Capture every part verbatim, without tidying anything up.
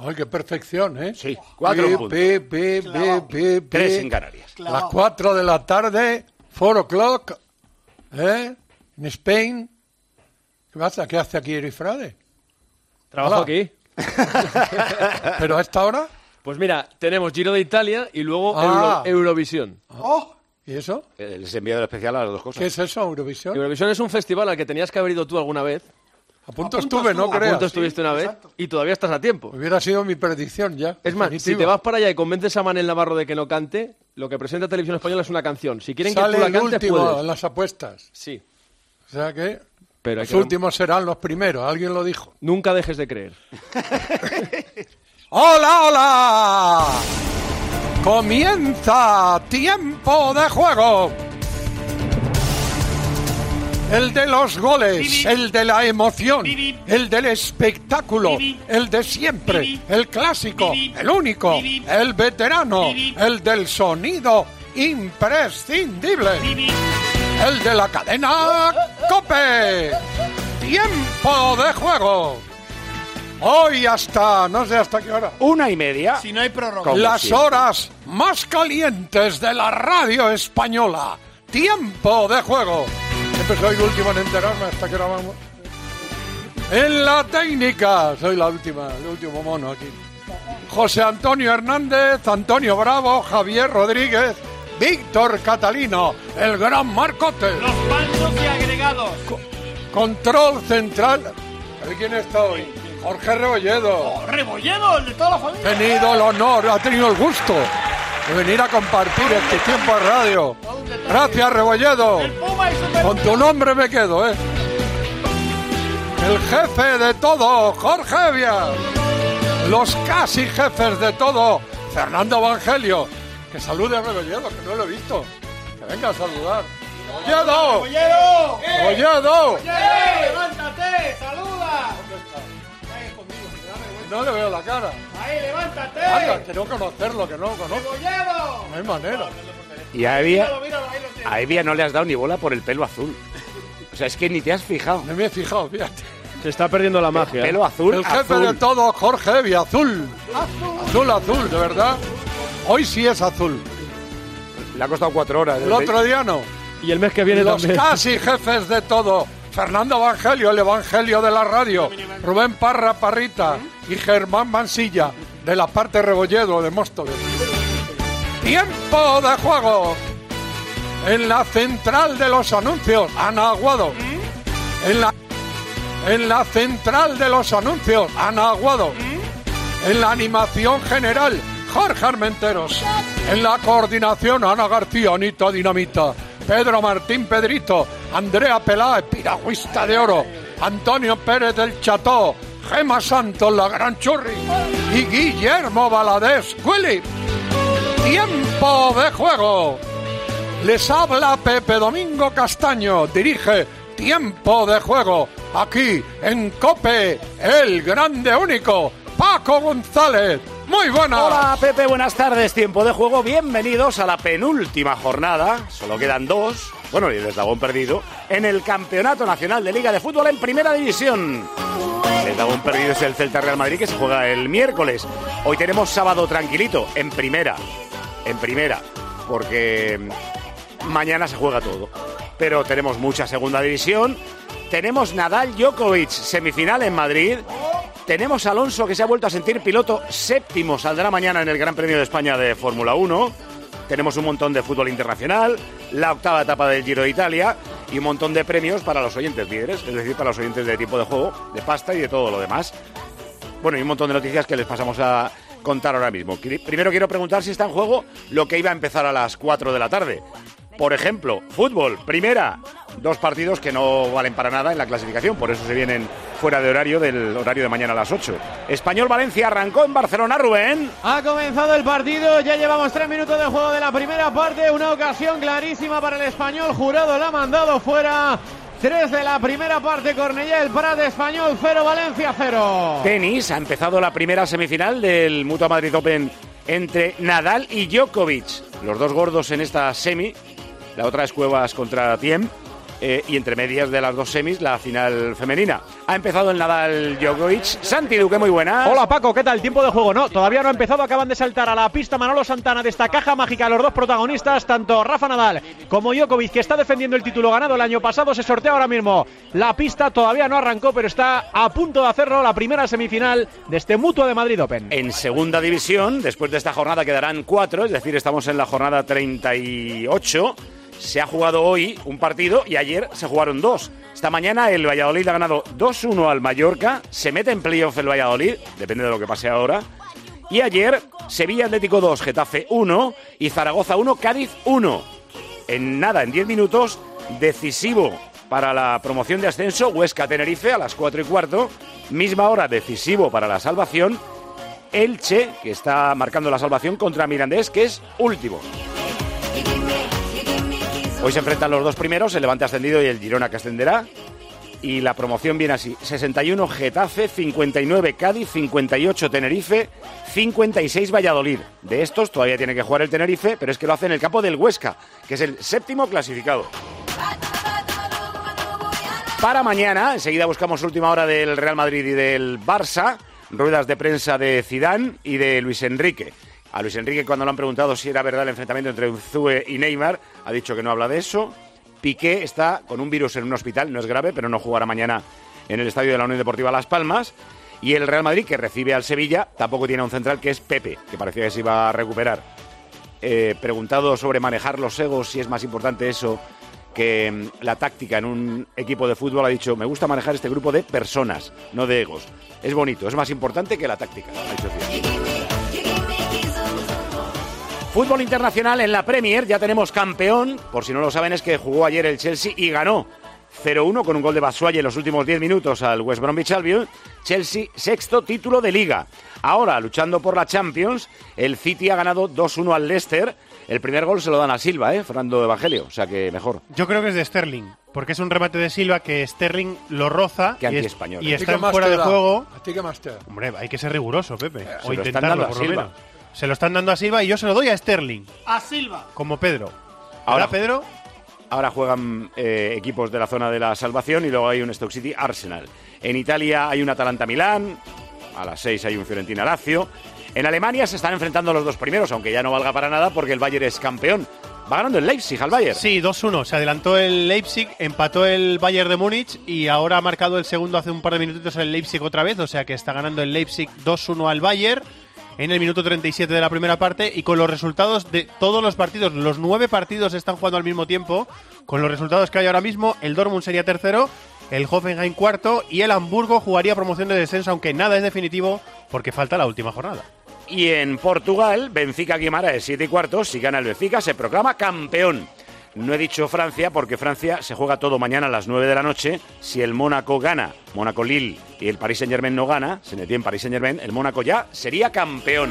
¡Ay, qué perfección, eh! Sí, cuatro P, puntos. P, P, P, P, P. Tres en Canarias. Las cuatro de la tarde, four o'clock, ¿eh? En Spain. ¿Qué pasa? ¿Qué hace aquí Erifrade? Trabajo Hola. aquí. ¿Pero a esta hora? Pues mira, tenemos Giro de Italia y luego Ah. Euro- Eurovisión. Oh, ¿y eso? Eh, Les he enviado especial a las dos cosas. ¿Qué es eso, Eurovisión? Eurovisión es un festival al que tenías que haber ido tú alguna vez. A punto A punto estuve, no estuvo. A creas. punto estuviste una vez exacto. y todavía estás a tiempo. Hubiera sido mi predicción ya. Es más, si definitiva. te vas para allá y convences a Manel Navarro de que no cante, lo que presenta Televisión Española es una canción. Si quieren Sale que tú la el cantes, último puedes. en las apuestas. Sí, O sea que pero hay los que- últimos serán los primeros. Alguien lo dijo. nunca dejes de creer. ¡Hola, hola! Comienza Tiempo de Juego. El de los goles, el de la emoción, el del espectáculo, el de siempre, el clásico, el único, el veterano, el del sonido imprescindible, el de la cadena COPE. Tiempo de Juego. Hoy hasta, no sé hasta qué hora. Una y media. Si no hay prórroga. Como Las siempre. horas más calientes de la radio española. Tiempo de Juego. Siempre soy el último en enterarme hasta que hora vamos. En la técnica, soy la última, el último mono aquí. José Antonio Hernández, Antonio Bravo, Javier Rodríguez, Víctor Catalino, el gran Marcote. Los falsos y agregados. Control central. A ver quién está hoy. Jorge Rebolledo. Oh, Rebolledo, el de toda la familia. Ha tenido el honor, ha tenido el gusto de venir a compartir este tiempo de radio. Gracias, Rebolledo. El Puma y Super... Con tu nombre me quedo, ¿eh? El jefe de todo, Jorge Evia. Los casi jefes de todo, Fernando Evangelio. Que salude a Rebolledo, que no lo he visto. Que venga a saludar. ¡Rebolledo! ¡Rebolledo! ¡Rebolledo! ¡Eh! ¡Levántate! ¡Saluda! Ahí escondido, me da vergüenza. No le veo la cara. Ahí, levántate. Anda, que no conocerlo, que no lo conozco. ¡Rebolledo! No hay manera. Y a Evia, Míralo, míralo, ahí lo tienes. a Evia no le has dado ni bola por el pelo azul. O sea, es que ni te has fijado. No me he fijado, fíjate. Se está perdiendo la magia. Pelo azul, El jefe azul. de todo, Jorge Evia, azul. Azul, azul, de verdad. Hoy sí es azul. Le ha costado cuatro horas. El otro día no. Y el mes que viene Los también. casi jefes de todo. Fernando Evangelio, el evangelio de la radio. Rubén Parra Parrita y Germán Mansilla, de la parte Rebolledo de Móstoles. Tiempo de juego. En la central de los anuncios, Ana Aguado. En la, en la central de los anuncios, Ana Aguado. En la animación general, Jorge Armenteros. En la coordinación, Ana García, Anita Dinamita. Pedro Martín Pedrito. Andrea Peláez, piragüista de oro. Antonio Pérez del Cható. Gema Santos, la gran churri. Y Guillermo Valadez, Willy. Tiempo de juego. Les habla Pepe Domingo Castaño. Dirige Tiempo de Juego. Aquí en COPE, el grande único, Paco González. Muy buenas. Hola Pepe, buenas tardes. Tiempo de juego. Bienvenidos a la penúltima jornada. Solo quedan dos. Bueno, y el eslabón perdido. En el Campeonato Nacional de Liga de Fútbol en Primera División. El eslabón perdido es el Celta Real Madrid, que se juega el miércoles. Hoy tenemos sábado tranquilito. En primera. En primera. Porque mañana se juega todo. Pero tenemos mucha segunda división. Tenemos Nadal Djokovic, semifinal en Madrid. Tenemos a Alonso, que se ha vuelto a sentir piloto séptimo. Saldrá mañana en el Gran Premio de España de Fórmula uno. Tenemos un montón de fútbol internacional, la octava etapa del Giro de Italia y un montón de premios para los oyentes líderes, es decir, para los oyentes de Tiempo de Juego, de pasta y de todo lo demás. Bueno, y un montón de noticias que les pasamos a contar ahora mismo. Primero quiero preguntar si está en juego lo que iba a empezar a las cuatro de la tarde. Por ejemplo, fútbol, primera, dos partidos que no valen para nada en la clasificación, por eso se vienen fuera de horario del horario de mañana a las ocho. Español-Valencia arrancó en Barcelona, Rubén. Ha comenzado el partido, ya llevamos tres minutos de juego de la primera parte, una ocasión clarísima para el Español, Jurado la ha mandado fuera. Tres de la primera parte, Cornellá, el Prat, Español cero, Valencia cero. Tenis, ha empezado la primera semifinal del Mutua Madrid Open entre Nadal y Djokovic. Los dos gordos en esta semi, la otra es Cuevas contra Thiem. Eh, y entre medias de las dos semis, la final femenina. Ha empezado el Nadal Djokovic. Santi Duque, muy buenas. Hola Paco, ¿qué tal? Tiempo de juego. No, todavía no ha empezado. Acaban de saltar a la pista Manolo Santana de esta caja mágica. Los dos protagonistas, tanto Rafa Nadal como Djokovic, que está defendiendo el título ganado el año pasado. Se sortea ahora mismo la pista. Todavía no arrancó, pero está a punto de hacerlo. La primera semifinal de este Mutua de Madrid Open. En segunda división, después de esta jornada quedarán cuatro, es decir, estamos en la jornada treinta y ocho. Se ha jugado hoy un partido y ayer se jugaron dos. Esta mañana el Valladolid ha ganado dos uno al Mallorca. Se mete en playoff el Valladolid, depende de lo que pase ahora. Y ayer Sevilla Atlético dos, Getafe uno y Zaragoza uno, Cádiz uno. En nada, en diez minutos, decisivo para la promoción de ascenso, Huesca Tenerife a las cuatro y cuarto. Misma hora, decisivo para la salvación, Elche, que está marcando la salvación contra Mirandés, que es último. Hoy se enfrentan los dos primeros, el Levante ascendido y el Girona que ascenderá. Y la promoción viene así: sesenta y uno Getafe, cincuenta y nueve Cádiz, cincuenta y ocho Tenerife, cincuenta y seis Valladolid. De estos todavía tiene que jugar el Tenerife, pero es que lo hace en el campo del Huesca, que es el séptimo clasificado. Para mañana, enseguida buscamos última hora del Real Madrid y del Barça, ruedas de prensa de Zidane y de Luis Enrique. A Luis Enrique, cuando le han preguntado si era verdad el enfrentamiento entre Unzue y Neymar, ha dicho que no habla de eso. Piqué está con un virus en un hospital, no es grave, pero no jugará mañana en el estadio de la Unión Deportiva Las Palmas. Y el Real Madrid, que recibe al Sevilla, tampoco tiene un central, que es Pepe, que parecía que se iba a recuperar. Eh, preguntado sobre manejar los egos, si es más importante eso que mm, la táctica en un equipo de fútbol, ha dicho: me gusta manejar este grupo de personas, no de egos. Es bonito, es más importante que la táctica, ha dicho Zidane. Fútbol internacional en la Premier, ya tenemos campeón. Por si no lo saben, es que jugó ayer el Chelsea y ganó cero uno con un gol de Batshuayi en los últimos diez minutos al West Bromwich Albion. Chelsea, sexto título de Liga. Ahora, luchando por la Champions, el City ha ganado dos uno al Leicester. El primer gol se lo dan a Silva, ¿eh? Fernando Evangelio, o sea que mejor. Yo creo que es de Sterling, porque es un remate de Silva que Sterling lo roza que y, es, y ¿eh? está fuera de juego. ¿A ti qué más te da? Hombre, hay que ser riguroso, Pepe. Se o lo intentarlo, por lo menos. Se lo están dando a Silva y yo se lo doy a Sterling. A Silva. Como Pedro. Ahora, Pedro. Ahora juegan eh, equipos de la zona de la salvación y luego hay un Stoke City Arsenal. En Italia hay un Atalanta Milán, a las seis hay un Fiorentina Lazio. En Alemania se están enfrentando los dos primeros, aunque ya no valga para nada porque el Bayern es campeón. Va ganando el Leipzig al Bayern. Sí, dos uno. Se adelantó el Leipzig, empató el Bayern de Múnich y ahora ha marcado el segundo hace un par de minutitos el Leipzig otra vez. O sea que está ganando el Leipzig dos uno al Bayern en el minuto treinta y siete de la primera parte, y con los resultados de todos los partidos, los nueve partidos están jugando al mismo tiempo. Con los resultados que hay ahora mismo, el Dortmund sería tercero, el Hoffenheim cuarto y el Hamburgo jugaría promoción de descenso, aunque nada es definitivo porque falta la última jornada. Y en Portugal, Benfica Guimaraes siete y cuarto, si gana el Benfica se proclama campeón. No he dicho Francia porque Francia se juega todo mañana a las nueve de la noche. Si el Mónaco gana, Mónaco-Lille, y el Paris Saint-Germain no gana, se metió en Paris Saint-Germain, el Mónaco ya sería campeón.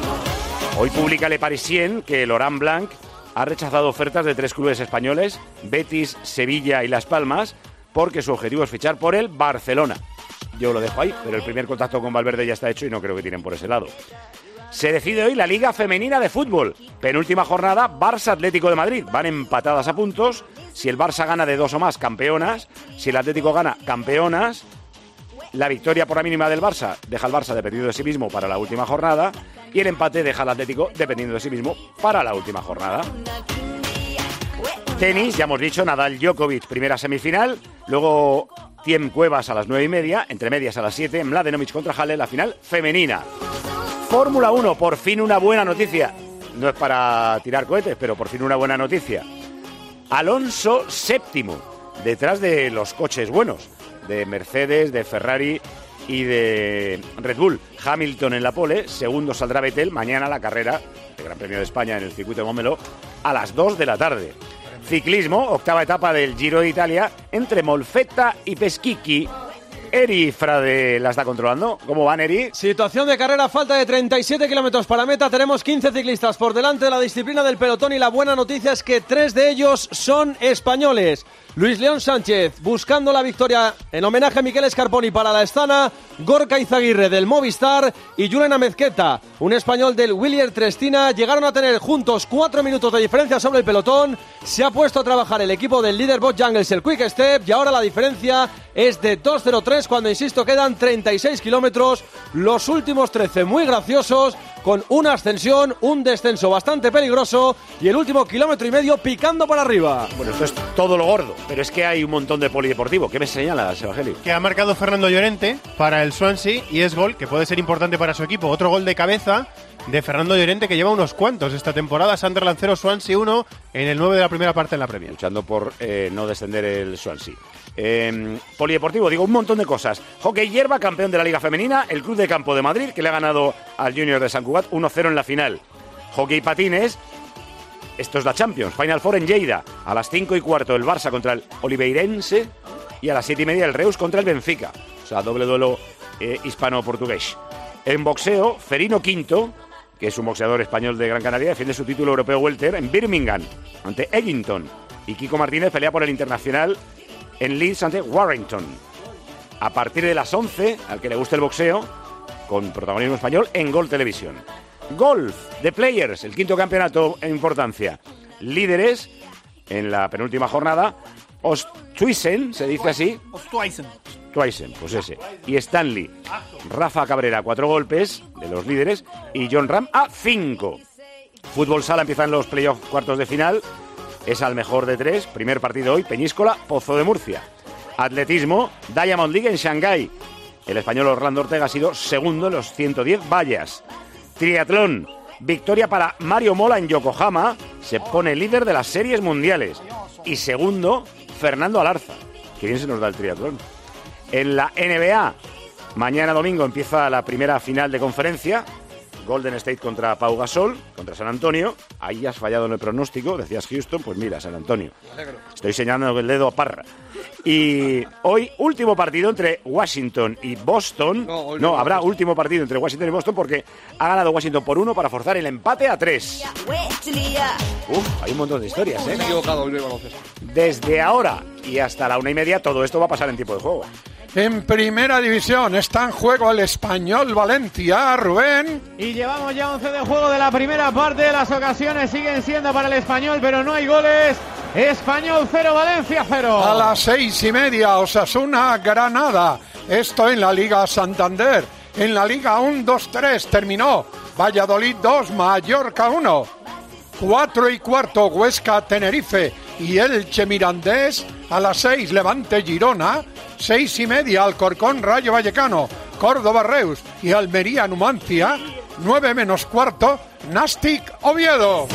Hoy publica Le Parisien que Laurent Blanc ha rechazado ofertas de tres clubes españoles, Betis, Sevilla y Las Palmas, porque su objetivo es fichar por el Barcelona. Yo lo dejo ahí, pero el primer contacto con Valverde ya está hecho y no creo que tiren por ese lado. Se decide hoy la Liga Femenina de Fútbol. Penúltima jornada, Barça Atlético de Madrid. Van empatadas a puntos. Si el Barça gana de dos o más, campeonas. Si el Atlético gana, campeonas. La victoria por la mínima del Barça deja al Barça dependiendo de sí mismo para la última jornada. Y el empate deja al Atlético dependiendo de sí mismo para la última jornada. Tenis, ya hemos dicho, Nadal Djokovic, primera semifinal. Luego Thiem Cuevas a las nueve y media. Entre medias a las siete, Mladenovic contra Halle, la final femenina. Fórmula uno, por fin una buena noticia. No es para tirar cohetes, pero por fin una buena noticia. Alonso séptimo, detrás de los coches buenos, de Mercedes, de Ferrari y de Red Bull. Hamilton en la pole, segundo saldrá Vettel, mañana la carrera del Gran Premio de España en el circuito de Montmeló a las dos de la tarde. Ciclismo, octava etapa del Giro de Italia entre Molfetta y Peschichi. Eri Frade la está controlando. ¿Cómo van, Eri? Situación de carrera, falta de treinta y siete kilómetros para meta. Tenemos quince ciclistas por delante de la disciplina del pelotón y la buena noticia es que tres de ellos son españoles. Luis León Sánchez buscando la victoria en homenaje a Miquel Scarponi para la Astana, Gorka Izaguirre del Movistar y Julen Amezqueta, un español del Willier Trestina. Llegaron a tener juntos cuatro minutos de diferencia sobre el pelotón. Se ha puesto a trabajar el equipo del líder Bot Jungles, el Quick Step, y ahora la diferencia es de dos cero tres cuando, insisto, quedan treinta y seis kilómetros. Los últimos trece muy graciosos, con una ascensión, un descenso bastante peligroso y el último kilómetro y medio picando para arriba. Bueno, esto es todo lo gordo, pero es que hay un montón de polideportivo. ¿Qué me señalas, Evangelio? Que ha marcado Fernando Llorente para el Swansea y es gol, que puede ser importante para su equipo. Otro gol de cabeza de Fernando Llorente, que lleva unos cuantos esta temporada. Sunderland cero, Swansea uno en el nueve de la primera parte en la Premier. Luchando por eh, no descender el Swansea. Eh, polideportivo, digo, un montón de cosas. Hockey hierba, campeón de la Liga Femenina, el Club de Campo de Madrid, que le ha ganado al Junior de Sant Cugat uno cero en la final. Hockey patines, esto es la Champions, Final Four en Lleida. A las cinco y cuarto el Barça contra el Oliveirense y a las siete y media el Reus contra el Benfica. O sea, doble duelo eh, hispano-portugués. En boxeo, Ferino Quinto, que es un boxeador español de Gran Canaria, defiende su título europeo welter en Birmingham ante Eggington. Y Kiko Martínez pelea por el internacional en Leeds ante Warrington. A partir de las once, al que le guste el boxeo, con protagonismo español, en Gol Televisión. Golf, The Players, el quinto campeonato en importancia. Líderes en la penúltima jornada, Osthuizen, se dice así. Osthuizen. Osthuizen, pues ese. Y Stanley. Rafa Cabrera, cuatro golpes de los líderes. Y John Ram a cinco. Fútbol sala, empiezan los playoffs cuartos de final. Es al mejor de tres. Primer partido hoy, Peñíscola, Pozo de Murcia. Atletismo, Diamond League en Shanghái. El español Orlando Ortega ha sido segundo en los ciento diez vallas. Triatlón, victoria para Mario Mola en Yokohama. Se pone líder de las series mundiales. Y segundo, Fernando Alarza. Qué bien se nos da el triatlón. En la N B A, mañana domingo empieza la primera final de conferencia. Golden State contra Pau Gasol, contra San Antonio. Ahí has fallado en el pronóstico, decías Houston, pues mira, San Antonio. Estoy señalando el dedo a Parra. Y hoy, último partido entre Washington y Boston. No, no habrá último partido entre Washington y Boston porque ha ganado Washington por uno para forzar el empate a tres. Uf, hay un montón de historias, ¿eh? Me he equivocado, el baloncesto. Desde ahora y hasta la una y media, todo esto va a pasar en tiempo de juego. En primera división está en juego el Español Valencia, Rubén. Y llevamos ya once de juego de la primera parte. Las ocasiones siguen siendo para el Español, pero no hay goles. Español cero, Valencia cero. A las seis y media, Osasuna, Granada. Esto en la Liga Santander. En la Liga uno dos tres terminó. Valladolid dos, Mallorca uno. Cuatro y cuarto, Huesca, Tenerife y Elche Mirandés. A las seis, Levante, Girona. Seis y media, Alcorcón, Rayo Vallecano, Córdoba, Reus y Almería, Numancia. Nueve menos cuarto, Nastic, Oviedo.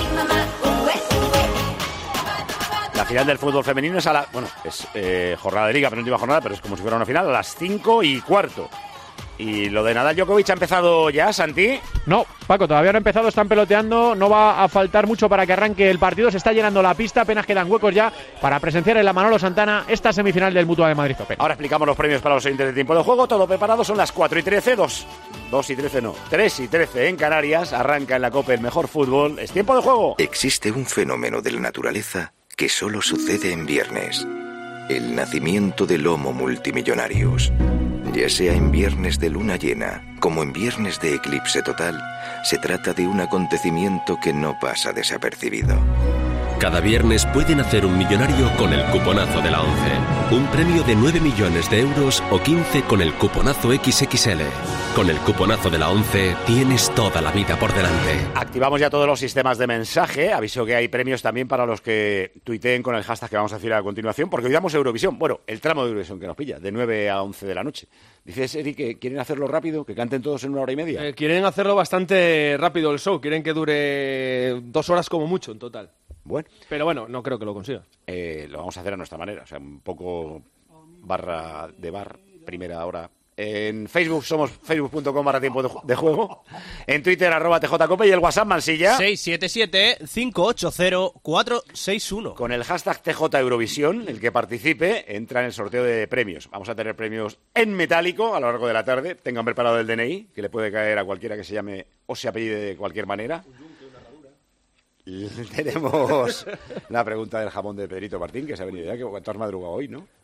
La final del fútbol femenino es a la... Bueno, es eh, jornada de liga, penúltima jornada, pero es como si fuera una final a las cinco y cuarto. Y lo de Nadal Djokovic ha empezado ya, Santi. No, Paco, todavía no ha empezado, están peloteando, no va a faltar mucho para que arranque el partido, se está llenando la pista, apenas quedan huecos ya para presenciar en la Manolo Santana esta semifinal del Mutua de Madrid Open. Ahora explicamos los premios para los oyentes de tiempo de juego, todo preparado, son las cuatro y trece, dos, dos y trece no, tres y trece en Canarias, arranca en la Copa el mejor fútbol, es tiempo de juego. Existe un fenómeno de la naturaleza que solo sucede en viernes, el nacimiento del Homo multimillonarius. Ya sea en viernes de luna llena, como en viernes de eclipse total, se trata de un acontecimiento que no pasa desapercibido. Cada viernes pueden hacer un millonario con el cuponazo de la ONCE. Un premio de nueve millones de euros o quince con el cuponazo equis equis ele. Con el cuponazo de la ONCE tienes toda la vida por delante. Activamos ya todos los sistemas de mensaje. Aviso que hay premios también para los que tuiteen con el hashtag que vamos a decir a continuación, porque hoy damos Eurovisión. Bueno, el tramo de Eurovisión que nos pilla, de nueve a once de la noche. Dices, Eric, que quieren hacerlo rápido, que canten todos en una hora y media. Eh, quieren hacerlo bastante rápido el show. Quieren que dure dos horas como mucho en total. Bueno. Pero bueno, no creo que lo consiga. Eh, lo vamos a hacer a nuestra manera. O sea, un poco barra de bar, primera hora, En Facebook somos facebook punto com barra tiempo de juego. En Twitter, arroba tjcope. Y el WhatsApp, Mansilla. seis siete siete, cinco ocho cero, cuatro seis uno. Con el hashtag T J Eurovisión, el que participe entra en el sorteo de premios. Vamos a tener premios en metálico a lo largo de la tarde. Tengan preparado el D N I, que le puede caer a cualquiera que se llame o se apellide de cualquier manera. Tenemos la pregunta del jamón de Pedrito Martín, que se ha venido ya, que cuánto has madrugado hoy, ¿no?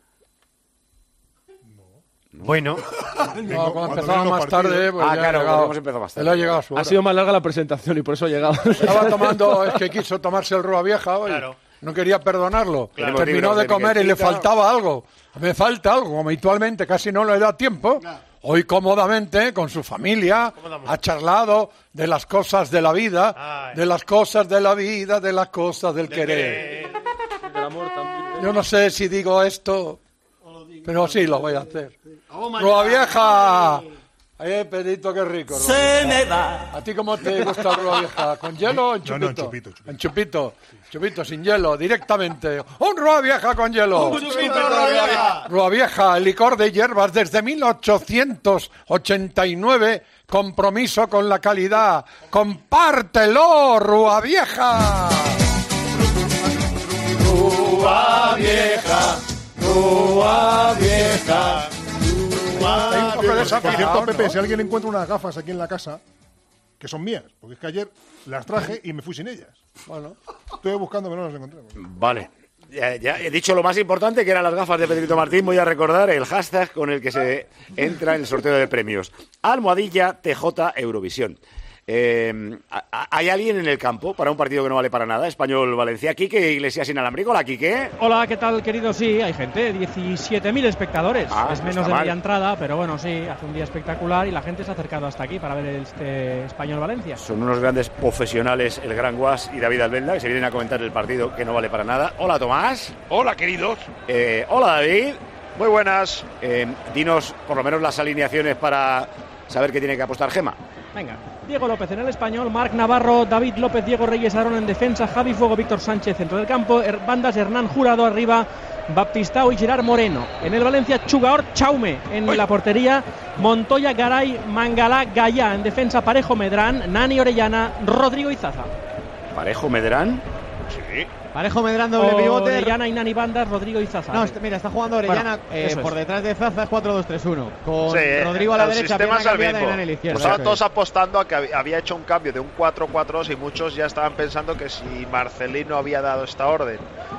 Bueno, no, cuando empezaba más tarde, pues ah, ya claro, llegado, hemos empezado más tarde. él ha llegado a su hora. Ha sido más larga la presentación y por eso ha llegado. Estaba tomando, es que quiso tomarse el Rúa Vieja hoy. Claro. No quería perdonarlo. Claro. Terminó de comer y le faltaba algo. Me falta algo, como habitualmente casi no le da tiempo. Hoy cómodamente, con su familia, ha charlado de las cosas de la vida, Ay. de las cosas de la vida, de las cosas del de querer. querer. Del amor también. Yo no sé si digo esto, pero sí lo voy a hacer. ¡Rúa Vieja! Ay, Pedrito, qué rico. Rúa Se me va. ¿A ti cómo te gusta Rúa Vieja? ¿Con hielo o en chupito? No, no, en chupito, chupito. En chupito. Chupito, sin hielo, directamente. ¡Un Rúa Vieja con hielo! ¡Un chupito, Rúa Vieja! Rúa Vieja, el licor de hierbas desde mil ochocientos ochenta y nueve. Compromiso con la calidad. ¡Compártelo, Rúa Vieja! Rúa Vieja, Rúa Vieja. Hay un poco desafinado, Por cierto, Pepe, ¿no? Si alguien encuentra unas gafas aquí en la casa, que son mías, porque es que ayer las traje y me fui sin ellas. Bueno, estoy buscando, pero no las encontré. Vale. Ya, ya he dicho lo más importante, que eran las gafas de Pedrito Martín. Voy a recordar el hashtag con el que se entra en el sorteo de premios. Almohadilla T J Eurovisión. Eh, ¿Hay alguien en el campo para un partido que no vale para nada? Español-Valencia. Quique Iglesias inalámbrico. Hola, Quique. Hola, ¿qué tal, querido? Sí, hay gente, diecisiete mil espectadores. Ah, es menos de media entrada, pero bueno, sí, hace un día espectacular y la gente se ha acercado hasta aquí para ver este Español-Valencia. Son unos grandes profesionales, el Gran Guas y David Albelda, que se vienen a comentar el partido que no vale para nada. Hola, Tomás. Hola, queridos. Eh, hola, David. Muy buenas. Eh, dinos por lo menos las alineaciones para saber qué tiene que apostar Gema. Venga. Diego López en el Español, Marc Navarro, David López, Diego Reyes Arón en defensa, Javi Fuego, Víctor Sánchez centro del campo, er, bandas Hernán Jurado arriba, Baptistao y Gerard Moreno. En el Valencia, Chugaor, Chaume en Uy. la portería, Montoya, Garay, Mangalá, Gaya en defensa, Parejo, Medrán, Nani Orellana, Rodrigo Izaza. ¿Parejo, Medrán? Sí. Parejo, Medrán, doble pivote. Orellana y Nani Bandas, Rodrigo Izaza. No, mira, está jugando Orellana bueno, eh, por es. detrás de Zaza, cuatro dos tres uno. Con sí, Rodrigo a la el derecha, sistema es el mismo. Y Nani a la izquierda. Estaban todos apostando a que había hecho un cambio de un cuatro cuatro dos y muchos ya estaban pensando que si Marcelino había dado esta orden.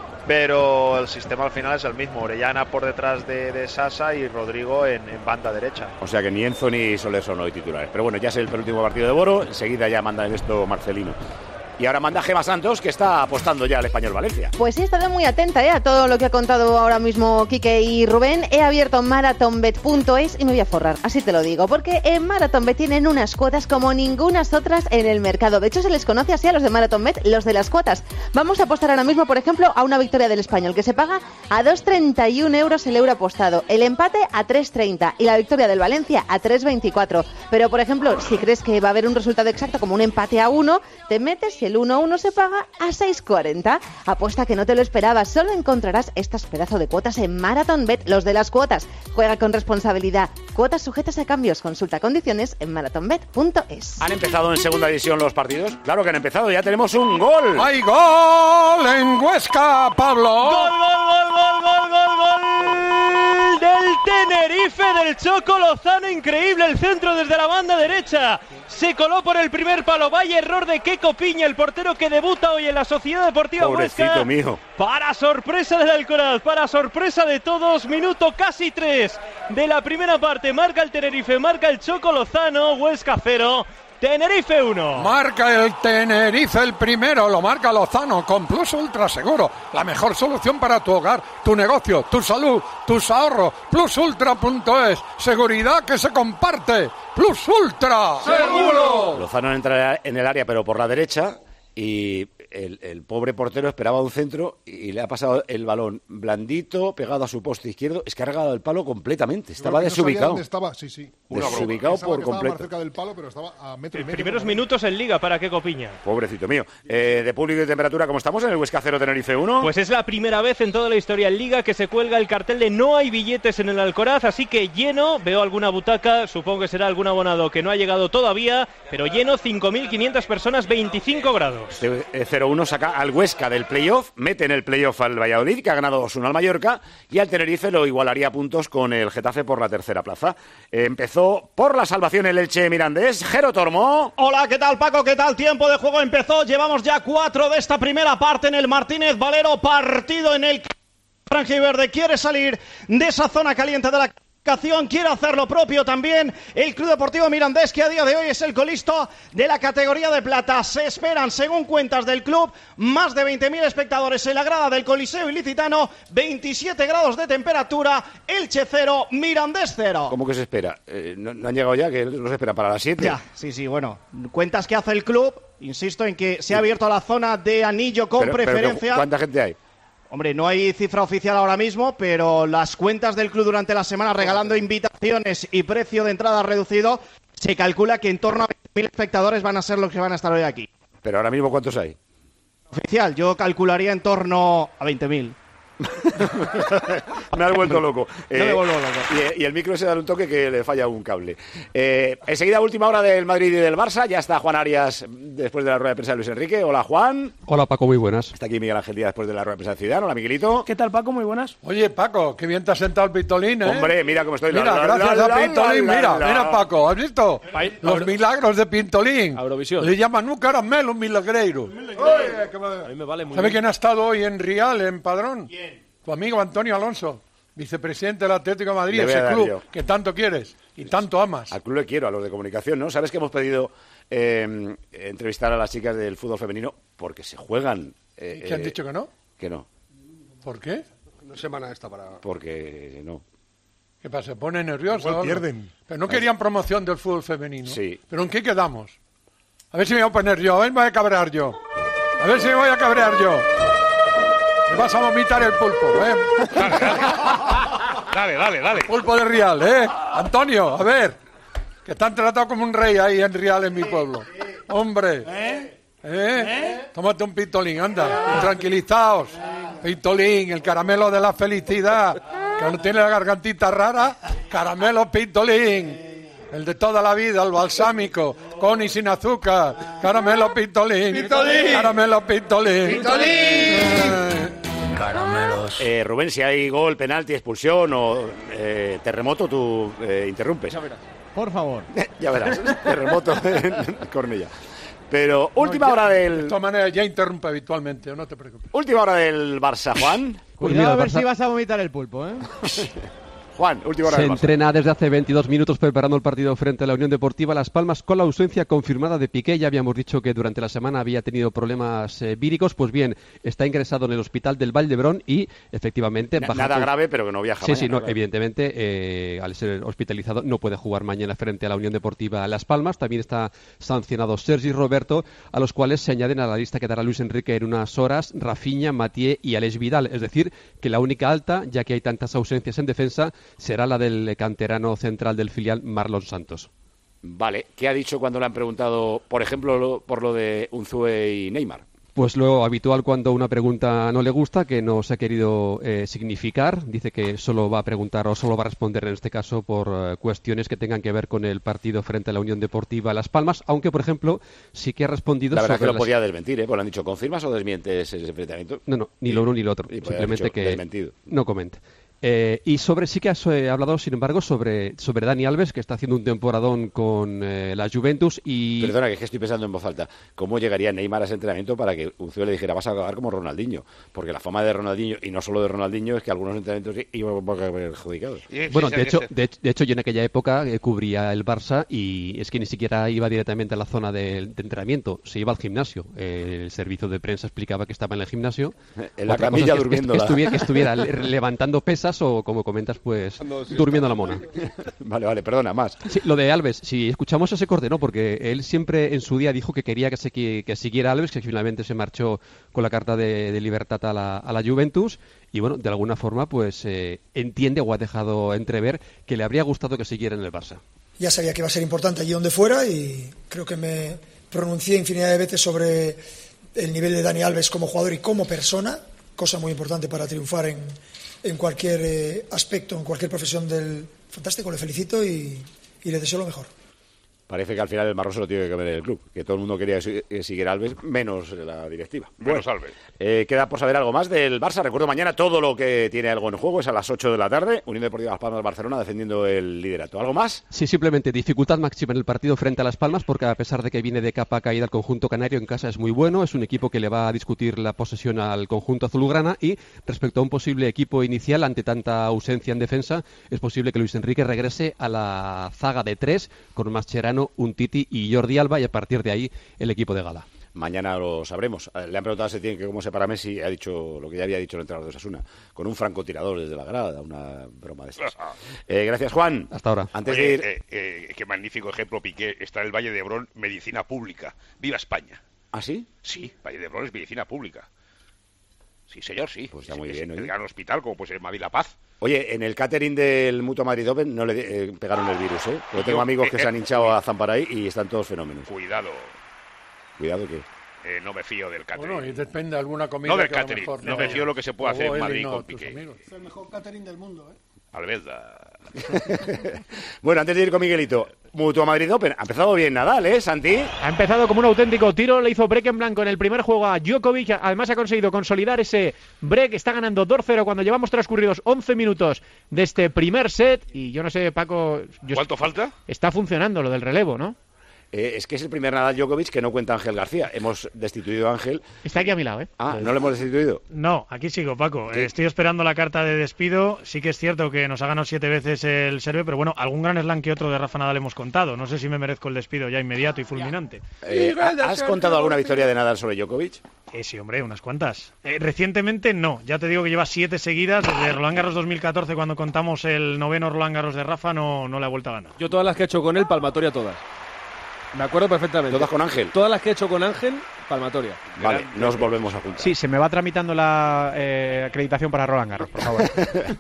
Pero el sistema al final es el mismo. Orellana por detrás de, de Sasa y Rodrigo en, en banda derecha. O sea que ni Enzo ni Soler son hoy titulares. Pero bueno, ya es el penúltimo partido de Boro. Enseguida ya manda en esto Marcelino. Y ahora manda Gema Santos, que está apostando ya al Español Valencia. Pues sí, he estado muy atenta ¿eh? a todo lo que ha contado ahora mismo Quique y Rubén. He abierto marathonbet punto es y me voy a forrar, así te lo digo, porque en Marathonbet tienen unas cuotas como ningunas otras en el mercado. De hecho, se les conoce así a los de Marathonbet, los de las cuotas. Vamos a apostar ahora mismo, por ejemplo, a una victoria del Español, que se paga a dos treinta y un euros el euro apostado, el empate a tres treinta y la victoria del Valencia a tres veinticuatro. Pero, por ejemplo, si crees que va a haber un resultado exacto como un empate a uno, te metes y el uno a uno se paga a seis cuarenta. Apuesta que no te lo esperabas. Solo encontrarás estas pedazos de cuotas en Marathonbet, los de las cuotas. Juega con responsabilidad. Cuotas sujetas a cambios. Consulta condiciones en marathonbet punto es. ¿Han empezado en segunda división los partidos? Claro que han empezado. Ya tenemos un gol. ¡Hay gol en Huesca, Pablo! ¡Gol, gol, gol, gol, gol, gol, gol! Del Tenerife, del Choco Lozano. Increíble el centro desde la banda derecha. Se coló por el primer palo. Vaya error de Keco Piña, el portero que debuta hoy en la Sociedad Deportiva Pobrecito Huesca. Mío. Para sorpresa del Alcoraz, para sorpresa de todos, minuto casi tres de la primera parte. Marca el Tenerife, marca el Choco Lozano. Huesca cero, Tenerife uno. Marca el Tenerife el primero, lo marca Lozano con Plus Ultra Seguro. La mejor solución para tu hogar, tu negocio, tu salud, tus ahorros. plus ultra punto es. Seguridad que se comparte. Plus Ultra. ¡Seguro! Lozano entra en el área, pero por la derecha. y el, el pobre portero esperaba un centro y le ha pasado el balón blandito, pegado a su poste izquierdo. Es que ha regalado el palo completamente. Estaba no desubicado. Dónde estaba, sí, sí. Desubicado por que completo. Estaba más cerca del palo, pero estaba a metro y medio. Primeros minutos en Liga para Keco Piña. Pobrecito mío. Eh, de público y temperatura, ¿cómo estamos en el Huesca cero Tenerife uno? Pues es la primera vez en toda la historia en Liga que se cuelga el cartel de no hay billetes en el Alcoraz, así que lleno. Veo alguna butaca, supongo que será algún abonado que no ha llegado todavía, pero lleno, cinco mil quinientas personas, veinticinco grados. Este eh, cero uno saca al Huesca del playoff, mete en el playoff al Valladolid, que ha ganado dos uno al Mallorca, y al Tenerife lo igualaría a puntos con el Getafe por la tercera plaza. Eh, empezó por la salvación el Elche Mirandés. Jero Tormo. Hola, ¿qué tal, Paco? ¿Qué tal? Tiempo de juego empezó. Llevamos ya cuatro de esta primera parte en el Martínez Valero. Partido en el franja y verde. Quiere salir de esa zona caliente de la quiere hacer lo propio también el Club Deportivo Mirandés, que a día de hoy es el colisto de la categoría de plata. Se esperan, según cuentas del club, más de veinte mil espectadores en la grada del Coliseo Ilicitano, veintisiete grados de temperatura, Elche cero, Mirandés cero. ¿Cómo que se espera? Eh, ¿no, ¿No han llegado ya? ¿Que no se espera para las siete? Ya, sí, sí, bueno. Cuentas que hace el club, insisto en que se ha abierto la zona de anillo con pero, preferencia. Pero, ¿cuánta gente hay? Hombre, no hay cifra oficial ahora mismo, pero las cuentas del club durante la semana regalando invitaciones y precio de entrada reducido, se calcula que en torno a veinte mil espectadores van a ser los que van a estar hoy aquí. Pero ahora mismo, ¿cuántos hay? Oficial, yo calcularía en torno a veinte mil. Me has vuelto loco. Eh, no me vuelvo loco. Y, y el micro se da un toque que le falla un cable. Eh, enseguida, última hora del Madrid y del Barça. Ya está Juan Arias después de la rueda de prensa de Luis Enrique. Hola, Juan. Hola, Paco, muy buenas. Está aquí Miguel Ángel Díaz después de la rueda de prensa de Zidane. Hola, Miguelito. ¿Qué tal, Paco? Muy buenas. Oye, Paco, qué bien te has sentado el Pitolín, ¿eh? Hombre, mira cómo estoy. Mira, la, la, gracias la, a la, Pitolín, la, la, mira, la, mira, Paco, ¿has visto? Ahí, Los Euro... milagros de Pintolín. Eurovisión. Le llaman un caramelo, un milagreiro. A mí me vale muy ¿Sabe bien. quién ha estado hoy en Rial, en Padrón? ¿Quién? Tu amigo Antonio Alonso, vicepresidente del Atlético de Madrid, Le voy ese a dar club yo. que tanto quieres y tanto amas. Al club le quiero, a los de comunicación, ¿no? ¿Sabes que hemos pedido eh, entrevistar a las chicas del fútbol femenino? Porque se juegan. Eh, ¿Qué han eh, dicho que no? Que no. ¿Por qué? Una semana esta para... Porque no. ¿Qué pasa? Se pone nervioso. Igual ¿no? pierden. Pero no querían promoción del fútbol femenino. Sí. ¿Pero en qué quedamos? A ver si me voy a poner yo, a ver si me voy a cabrear yo. A ver si me voy a cabrear yo. Me vas a vomitar el pulpo, ¿eh? Dale, dale. Dale, dale, dale. Pulpo de Rial, ¿eh? Antonio, a ver. Que te han tratado como un rey ahí en Rial, en mi pueblo. Hombre. ¿Eh? ¿Eh? Tómate un Pitolín, anda. Tranquilizaos. Pitolín, el caramelo de la felicidad. Que no tiene la gargantita rara. Caramelo Pitolín. El de toda la vida, el balsámico, con y sin azúcar. Caramelo Pitolín. Pitolín. Caramelo Pitolín. Pitolín. Eh. Caramelos. Eh, Rubén, si hay gol, penalti, expulsión o eh, terremoto, tú eh, interrumpes. Por favor. Ya verás, terremoto en Cornellá. Pero última No, ya, hora del... De todas maneras, ya interrumpe habitualmente, no te preocupes. Última hora del Barça, Juan. Cuidado a ver si vas a vomitar el pulpo, ¿eh? Juan, última hora Se del Barça. entrena desde hace veintidós minutos preparando el partido frente a la Unión Deportiva Las Palmas con la ausencia confirmada de Piqué. Ya habíamos dicho que durante la semana había tenido problemas eh, víricos. Pues bien, está ingresado en el hospital del Valdebrón y efectivamente... Na- baja nada con- grave, pero que no viaja Sí, mañana, sí, no, claro. evidentemente, eh, al ser hospitalizado no puede jugar mañana frente a la Unión Deportiva Las Palmas. También está sancionado Sergi Roberto, a los cuales se añaden a la lista que dará Luis Enrique en unas horas Rafinha, Mathieu y Aleix Vidal. Es decir, que la única alta, ya que hay tantas ausencias en defensa, será la del canterano central del filial Marlon Santos. Vale, ¿qué ha dicho cuando le han preguntado, por ejemplo, lo- por lo de Unzue y Neymar? Pues lo habitual cuando una pregunta no le gusta, que no se ha querido eh, significar. Dice que solo va a preguntar o solo va a responder en este caso por eh, cuestiones que tengan que ver con el partido frente a la Unión Deportiva Las Palmas, aunque, por ejemplo, sí que ha respondido La verdad es que sobre lo las- podía desmentir, ¿eh? Pues le han dicho, ¿confirmas o desmientes ese enfrentamiento? No, no, ni lo uno ni lo otro. Y podía Simplemente haber dicho, que desmentido. no comente. Eh, y sobre sí que has eh, hablado, sin embargo, sobre, sobre Dani Alves, que está haciendo un temporadón con eh, la Juventus y... Perdona, que es que estoy pensando en voz alta. ¿Cómo llegaría Neymar a ese entrenamiento para que Unzue le dijera, vas a acabar como Ronaldinho? Porque la fama de Ronaldinho, y no solo de Ronaldinho, es que algunos entrenamientos iban un poco perjudicados. Bueno, de hecho, de, de hecho yo en aquella época eh, cubría el Barça y es que ni siquiera iba directamente a la zona de, de entrenamiento, se iba al gimnasio. Eh, el servicio de prensa explicaba que estaba en el gimnasio. En la Otra camilla cosa es que- durmiéndola. Que estuviera, que estuviera le- levantando pesas siestas o, como comentas, pues durmiendo la mona. Vale, vale, perdona, más. Sí, lo de Alves, si escuchamos ese corte, ¿no? Porque él siempre en su día dijo que quería que, se, que, que siguiera Alves, que finalmente se marchó con la carta de, de libertad a la, a la Juventus. Y bueno, de alguna forma, pues eh, entiende o ha dejado entrever que le habría gustado que siguiera en el Barça. Ya sabía que iba a ser importante allí donde fuera y creo que me pronuncié infinidad de veces sobre el nivel de Dani Alves como jugador y como persona, cosa muy importante para triunfar en, en cualquier eh, aspecto, en cualquier profesión del fantástico. Le felicito y, y le deseo lo mejor. Parece que al final el marrón se lo tiene que comer el club, que todo el mundo quería que siguiera Alves, menos la directiva. Menos bueno, Alves. Eh, queda por saber algo más del Barça. Recuerdo, mañana todo lo que tiene algo en juego es a las ocho de la tarde. Unión Deportiva Las Palmas Barcelona defendiendo el liderato. ¿Algo más? Sí, simplemente dificultad máxima en el partido frente a Las Palmas, porque a pesar de que viene de capa caída el conjunto canario, en casa es muy bueno. Es un equipo que le va a discutir la posesión al conjunto azulgrana. Y respecto a un posible equipo inicial, ante tanta ausencia en defensa, es posible que Luis Enrique regrese a la zaga de tres con Mascherano, Umtiti y y Jordi Alba, y a partir de ahí el equipo de gala. Mañana lo sabremos. Le han preguntado a Setién que cómo se para Messi, ha dicho lo que ya había dicho el entrenador de Osasuna, con un francotirador desde la grada, una broma de estas. Eh, gracias, Juan. Hasta ahora. Antes Oye, de ir... eh, eh, qué magnífico ejemplo, Piqué, está en el Valle de Hebrón, medicina pública. ¡Viva España! ¿Ah, sí? Sí, Valle de Hebrón es medicina pública. Sí, señor, sí. Pues está sí, muy es bien. el gran hospital, como puede ser Madrid La Paz. Oye, en el catering del Mutua Madrid Open no le eh, pegaron el virus, ¿eh? Porque tengo amigos que eh, se han hinchado a Zamparay y están todos fenómenos. Cuidado. Cuidado que... Eh, no me fío del catering. Bueno, y depende de alguna comida. No del que a lo catering, mejor no me fío lo que se puede hacer en Madrid no, con Piqué. Es el mejor catering del mundo, ¿eh? Albelda. Bueno, antes de ir con Miguelito, Mutua Madrid Open. Ha empezado bien Nadal, ¿eh, Santi? Ha empezado como un auténtico tiro, le hizo break en blanco en el primer juego a Djokovic, además ha conseguido consolidar ese break, está ganando dos cero cuando llevamos transcurridos once minutos de este primer set, y yo no sé, Paco... Yo ¿Cuánto falta? Está funcionando lo del relevo, ¿no? Eh, es que es el primer Nadal Djokovic que no cuenta Ángel García. Hemos destituido a Ángel. Está aquí a mi lado, ¿eh? Ah, ¿no lo hemos destituido? No, aquí sigo, Paco. Eh, estoy esperando la carta de despido. Sí que es cierto que nos ha ganado siete veces el serve, pero bueno, algún gran slam que otro de Rafa Nadal hemos contado. No sé si me merezco el despido ya inmediato y fulminante. Eh, ¿Has contado alguna victoria de Nadal sobre Djokovic? Eh, sí, hombre, unas cuantas. Eh, recientemente no. Ya te digo que lleva siete seguidas. Desde Roland Garros dos mil catorce, cuando contamos el noveno Roland Garros de Rafa, no, no le ha vuelto a ganar. Yo todas las que he hecho con él, palmatoria todas. Me acuerdo perfectamente. ¿Todas con Ángel? Todas las que he hecho con Ángel, palmatoria. Vale, nos volvemos a juntar. Sí, se me va tramitando la eh, acreditación para Roland Garros, por favor.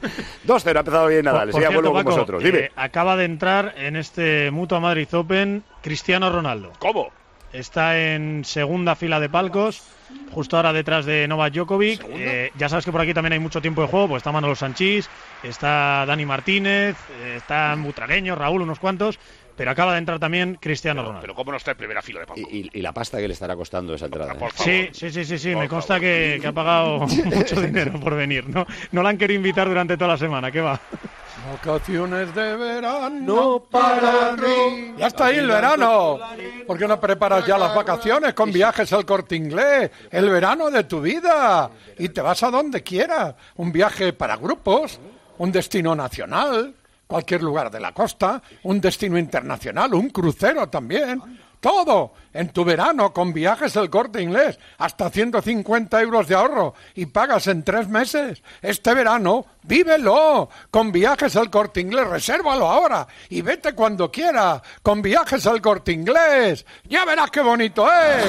dos cero, ha empezado bien Nadal. Por, por sí, cierto, vuelvo Paco, con vosotros. Dime. Eh, acaba de entrar en este Mutua Madrid Open Cristiano Ronaldo. ¿Cómo? Está en segunda fila de palcos, justo ahora detrás de Novak Djokovic. Eh, ya sabes que por aquí también hay mucho tiempo de juego, pues está Manolo Sanchís, está Dani Martínez, eh, está Butragueño, Raúl, unos cuantos. Pero acaba de entrar también Cristiano pero, Ronaldo. Pero ¿cómo no está en primera fila de palco? Y, y, y la pasta que le estará costando esa entrada. Por favor. Sí, sí, sí, sí, sí. me consta que, que ha pagado mucho dinero por venir. No, no la han querido invitar durante toda la semana. ¿Qué va? Vacaciones de verano para mí. Ya está ahí el verano. ¿Por qué no preparas ya las vacaciones con Viajes al Corte Inglés? El verano de tu vida. Y te vas a donde quieras. Un viaje para grupos, un destino nacional, cualquier lugar de la costa, un destino internacional, un crucero también. Todo en tu verano con Viajes El Corte Inglés. Hasta ciento cincuenta euros de ahorro y pagas en tres meses. Este verano, vívelo con Viajes El Corte Inglés. Resérvalo ahora y vete cuando quieras con Viajes El Corte Inglés. Ya verás qué bonito es.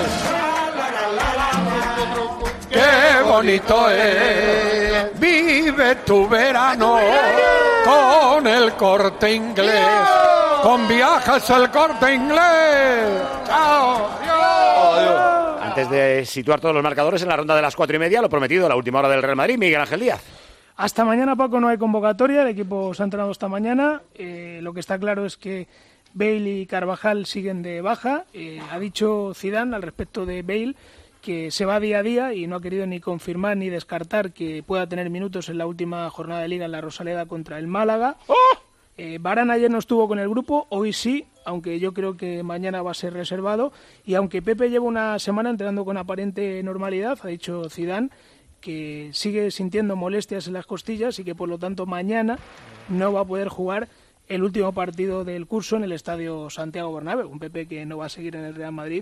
¡Qué bonito es! Vive tu verano con El Corte Inglés. Con Viajes El Corte Inglés. ¡Chao! ¡Adiós! Antes de situar todos los marcadores en la ronda de las cuatro y media, lo prometido, la última hora del Real Madrid, Miguel Ángel Díaz. Hasta mañana, Paco, no hay convocatoria. El equipo se ha entrenado esta mañana. Eh, lo que está claro es que Bale y Carvajal siguen de baja. Eh, ha dicho Zidane al respecto de Bale que se va día a día y no ha querido ni confirmar ni descartar que pueda tener minutos en la última jornada de Liga en la Rosaleda contra el Málaga. ¡Oh! Eh, Varane ayer no estuvo con el grupo, hoy sí, aunque yo creo que mañana va a ser reservado. Y aunque Pepe lleva una semana entrenando con aparente normalidad, ha dicho Zidane que sigue sintiendo molestias en las costillas y que por lo tanto mañana no va a poder jugar el último partido del curso en el Estadio Santiago Bernabéu. Un Pepe que no va a seguir en el Real Madrid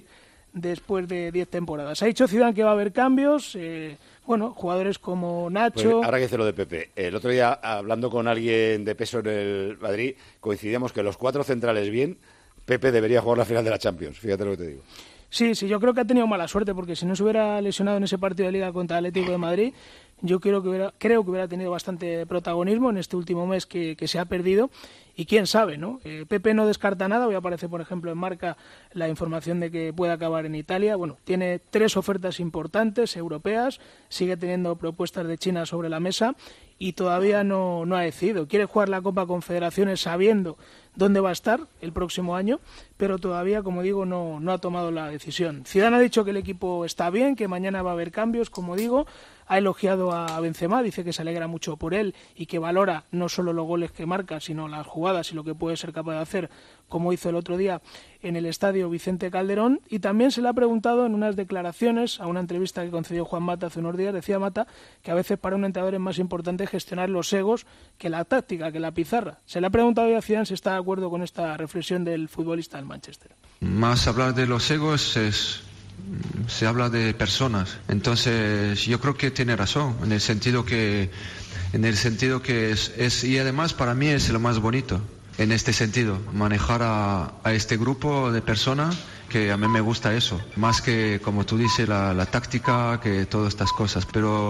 después de diez temporadas. Ha dicho Zidane que va a haber cambios, eh, bueno, jugadores como Nacho... Pues ahora que dice lo de Pepe, el otro día hablando con alguien de peso en el Madrid, coincidíamos que los cuatro centrales bien, Pepe debería jugar la final de la Champions, fíjate lo que te digo. Sí, sí, yo creo que ha tenido mala suerte, porque si no se hubiera lesionado en ese partido de Liga contra el Atlético de Madrid, yo creo que hubiera, creo que hubiera tenido bastante protagonismo en este último mes que, que se ha perdido. Y quién sabe, ¿no? Eh, Pepe no descarta nada. Hoy aparece, por ejemplo, en Marca la información de que puede acabar en Italia. Bueno, tiene tres ofertas importantes europeas, sigue teniendo propuestas de China sobre la mesa y todavía no, no ha decidido. Quiere jugar la Copa Confederaciones sabiendo dónde va a estar el próximo año, pero todavía, como digo, no, no ha tomado la decisión. Zidane ha dicho que el equipo está bien, que mañana va a haber cambios, como digo. Ha elogiado a Benzema, dice que se alegra mucho por él y que valora no solo los goles que marca, sino las jugadas y lo que puede ser capaz de hacer, como hizo el otro día en el estadio Vicente Calderón. Y también se le ha preguntado en unas declaraciones, a una entrevista que concedió Juan Mata hace unos días, decía Mata que a veces para un entrenador es más importante gestionar los egos que la táctica, que la pizarra. Se le ha preguntado hoy a Zidane si está de acuerdo con esta reflexión del futbolista del Manchester. Más hablar de los egos es... se habla de personas, entonces yo creo que tiene razón en el sentido que en el sentido que es, es y además para mí es lo más bonito en este sentido, manejar a, a este grupo de personas, que a mí me gusta eso, más que como tú dices la, la táctica, que todas estas cosas,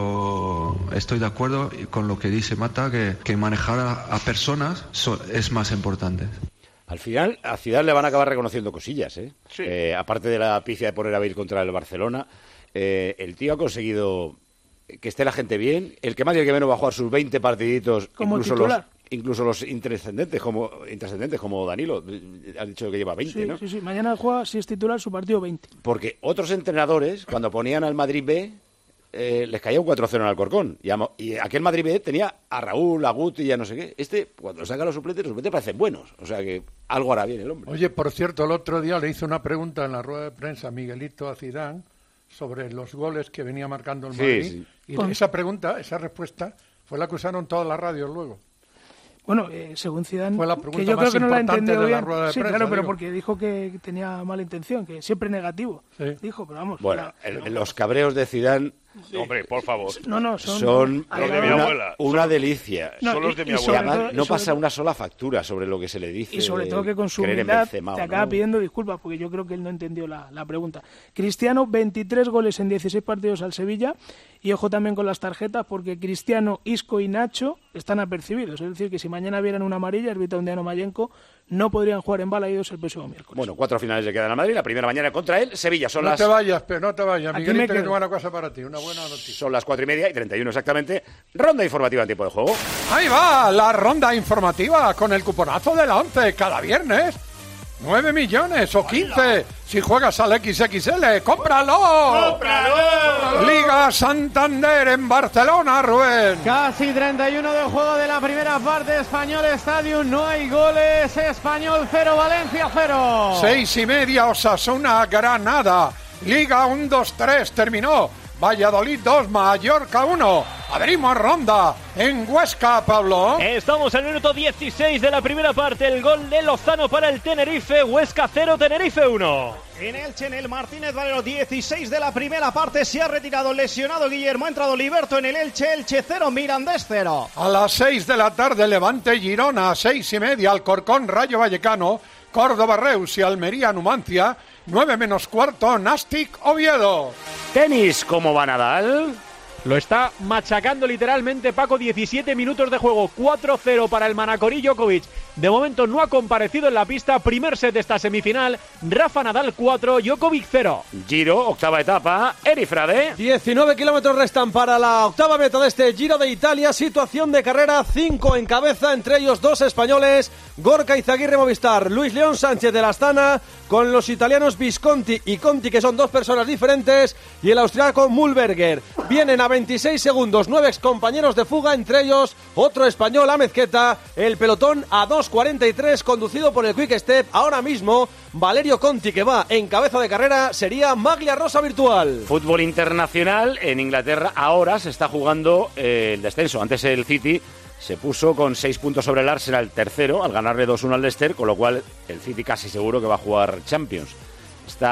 pero estoy de acuerdo con lo que dice Mata, que, que manejar a, a personas so, es más importante. Al final, a Zidane le van a acabar reconociendo cosillas, ¿eh? Sí. Eh, aparte de la pifia de poner a Bale contra el Barcelona, eh, el tío ha conseguido que esté la gente bien. El que más y el que menos va a jugar sus veinte partiditos, como incluso titular. los incluso los intrascendentes como intrascendentes como Danilo. Ha dicho que lleva veinte, sí, ¿no? Sí, sí, mañana juega, si es titular, su partido veinte. Porque otros entrenadores, cuando ponían al Madrid B, Eh, les caía un cuatro cero en Alcorcón. Y, a, y aquel Madrid B tenía a Raúl, a Guti y a no sé qué. Este, cuando saca los suplentes, los suplentes parecen buenos. O sea que algo hará bien el hombre. Oye, por cierto, el otro día le hizo una pregunta en la rueda de prensa a Miguelito a Zidane sobre los goles que venía marcando el Madrid. Sí, sí. Y Con... esa pregunta, esa respuesta, fue la que usaron todas las radios luego. Bueno, eh, según Zidane, fue la pregunta que yo más creo que no la ha importante entendido de la bien. rueda de sí, prensa, claro, pero digo. porque dijo que tenía mala intención, que siempre negativo. Sí. Dijo, pero vamos. Bueno, la... el, los cabreos de Zidane... Sí. Hombre, por favor. No, no, son, son los de mi una, abuela. una son, delicia. No, son los de mi abuela. Y además todo, no y pasa todo, una sola factura sobre lo que se le dice. Y sobre todo que con su humildad te acaba pidiendo disculpas, porque yo creo que él no entendió la, la pregunta. Cristiano, veintitrés goles en dieciséis partidos al Sevilla. Y ojo también con las tarjetas, porque Cristiano, Isco y Nacho están apercibidos. Es decir, que si mañana vieran una amarilla, el Vitondiano Mayenko, no podrían jugar en Balaídos el próximo miércoles. Bueno, cuatro finales le quedan a Madrid. La primera mañana contra él, Sevilla. Son no las... te vayas, pero no te vayas. Aquí Miguelito, me que quedo. tengo una cosa para ti, una buena noticia. Son las cuatro y media y treinta y uno exactamente. Ronda informativa en tiempo de juego. Ahí va la ronda informativa con el cuponazo de la once cada viernes. nueve millones o quince si juegas al equis equis ele. ¡Cómpralo! ¡Cómpralo! Liga Santander en Barcelona, Rubén. Casi treinta y uno de juego de la primera parte. Español Stadium, no hay goles. Español cero, Valencia cero. Seis y media, Osasuna, Granada. Liga uno dos tres, terminó. Valladolid dos, Mallorca uno. Abrimos ronda en Huesca, Pablo. Estamos en el minuto dieciséis de la primera parte. El gol de Lozano para el Tenerife. Huesca cero, Tenerife uno. En Elche, en el Martínez Valero, dieciséis de la primera parte. Se ha retirado lesionado Guillermo. Ha entrado Liberto en el Elche. Elche cero, Mirandés cero. A las seis de la tarde, Levante Girona. Seis y media, Alcorcón Rayo Vallecano. Córdoba Reus y Almería Numancia. Nueve menos cuarto, Nastic Oviedo. Tenis, ¿cómo va Nadal? Lo está machacando literalmente Paco, diecisiete minutos de juego, cuatro cero para el Manacorí Djokovic. De momento no ha comparecido en la pista, primer set de esta semifinal, Rafa Nadal cuatro, Djokovic cero. Giro, octava etapa, Eri Frade. diecinueve kilómetros restan para la octava meta de este Giro de Italia, situación de carrera, cinco en cabeza, entre ellos dos españoles, Gorka Izaguirre Movistar, Luis León Sánchez de la Astana, con los italianos Visconti y Conti, que son dos personas diferentes, y el austriaco Mühlberger. Vienen a veintiséis segundos, nueve excompañeros de fuga, entre ellos otro español, Amezqueta, el pelotón a dos cuarenta y tres, conducido por el Quick Step. Ahora mismo, Valerio Conti, que va en cabeza de carrera, sería Maglia Rosa virtual. Fútbol internacional, en Inglaterra ahora se está jugando eh, el descenso. Antes el City se puso con seis puntos sobre el Arsenal, tercero, al ganarle dos uno al Leicester, con lo cual el City casi seguro que va a jugar Champions. Está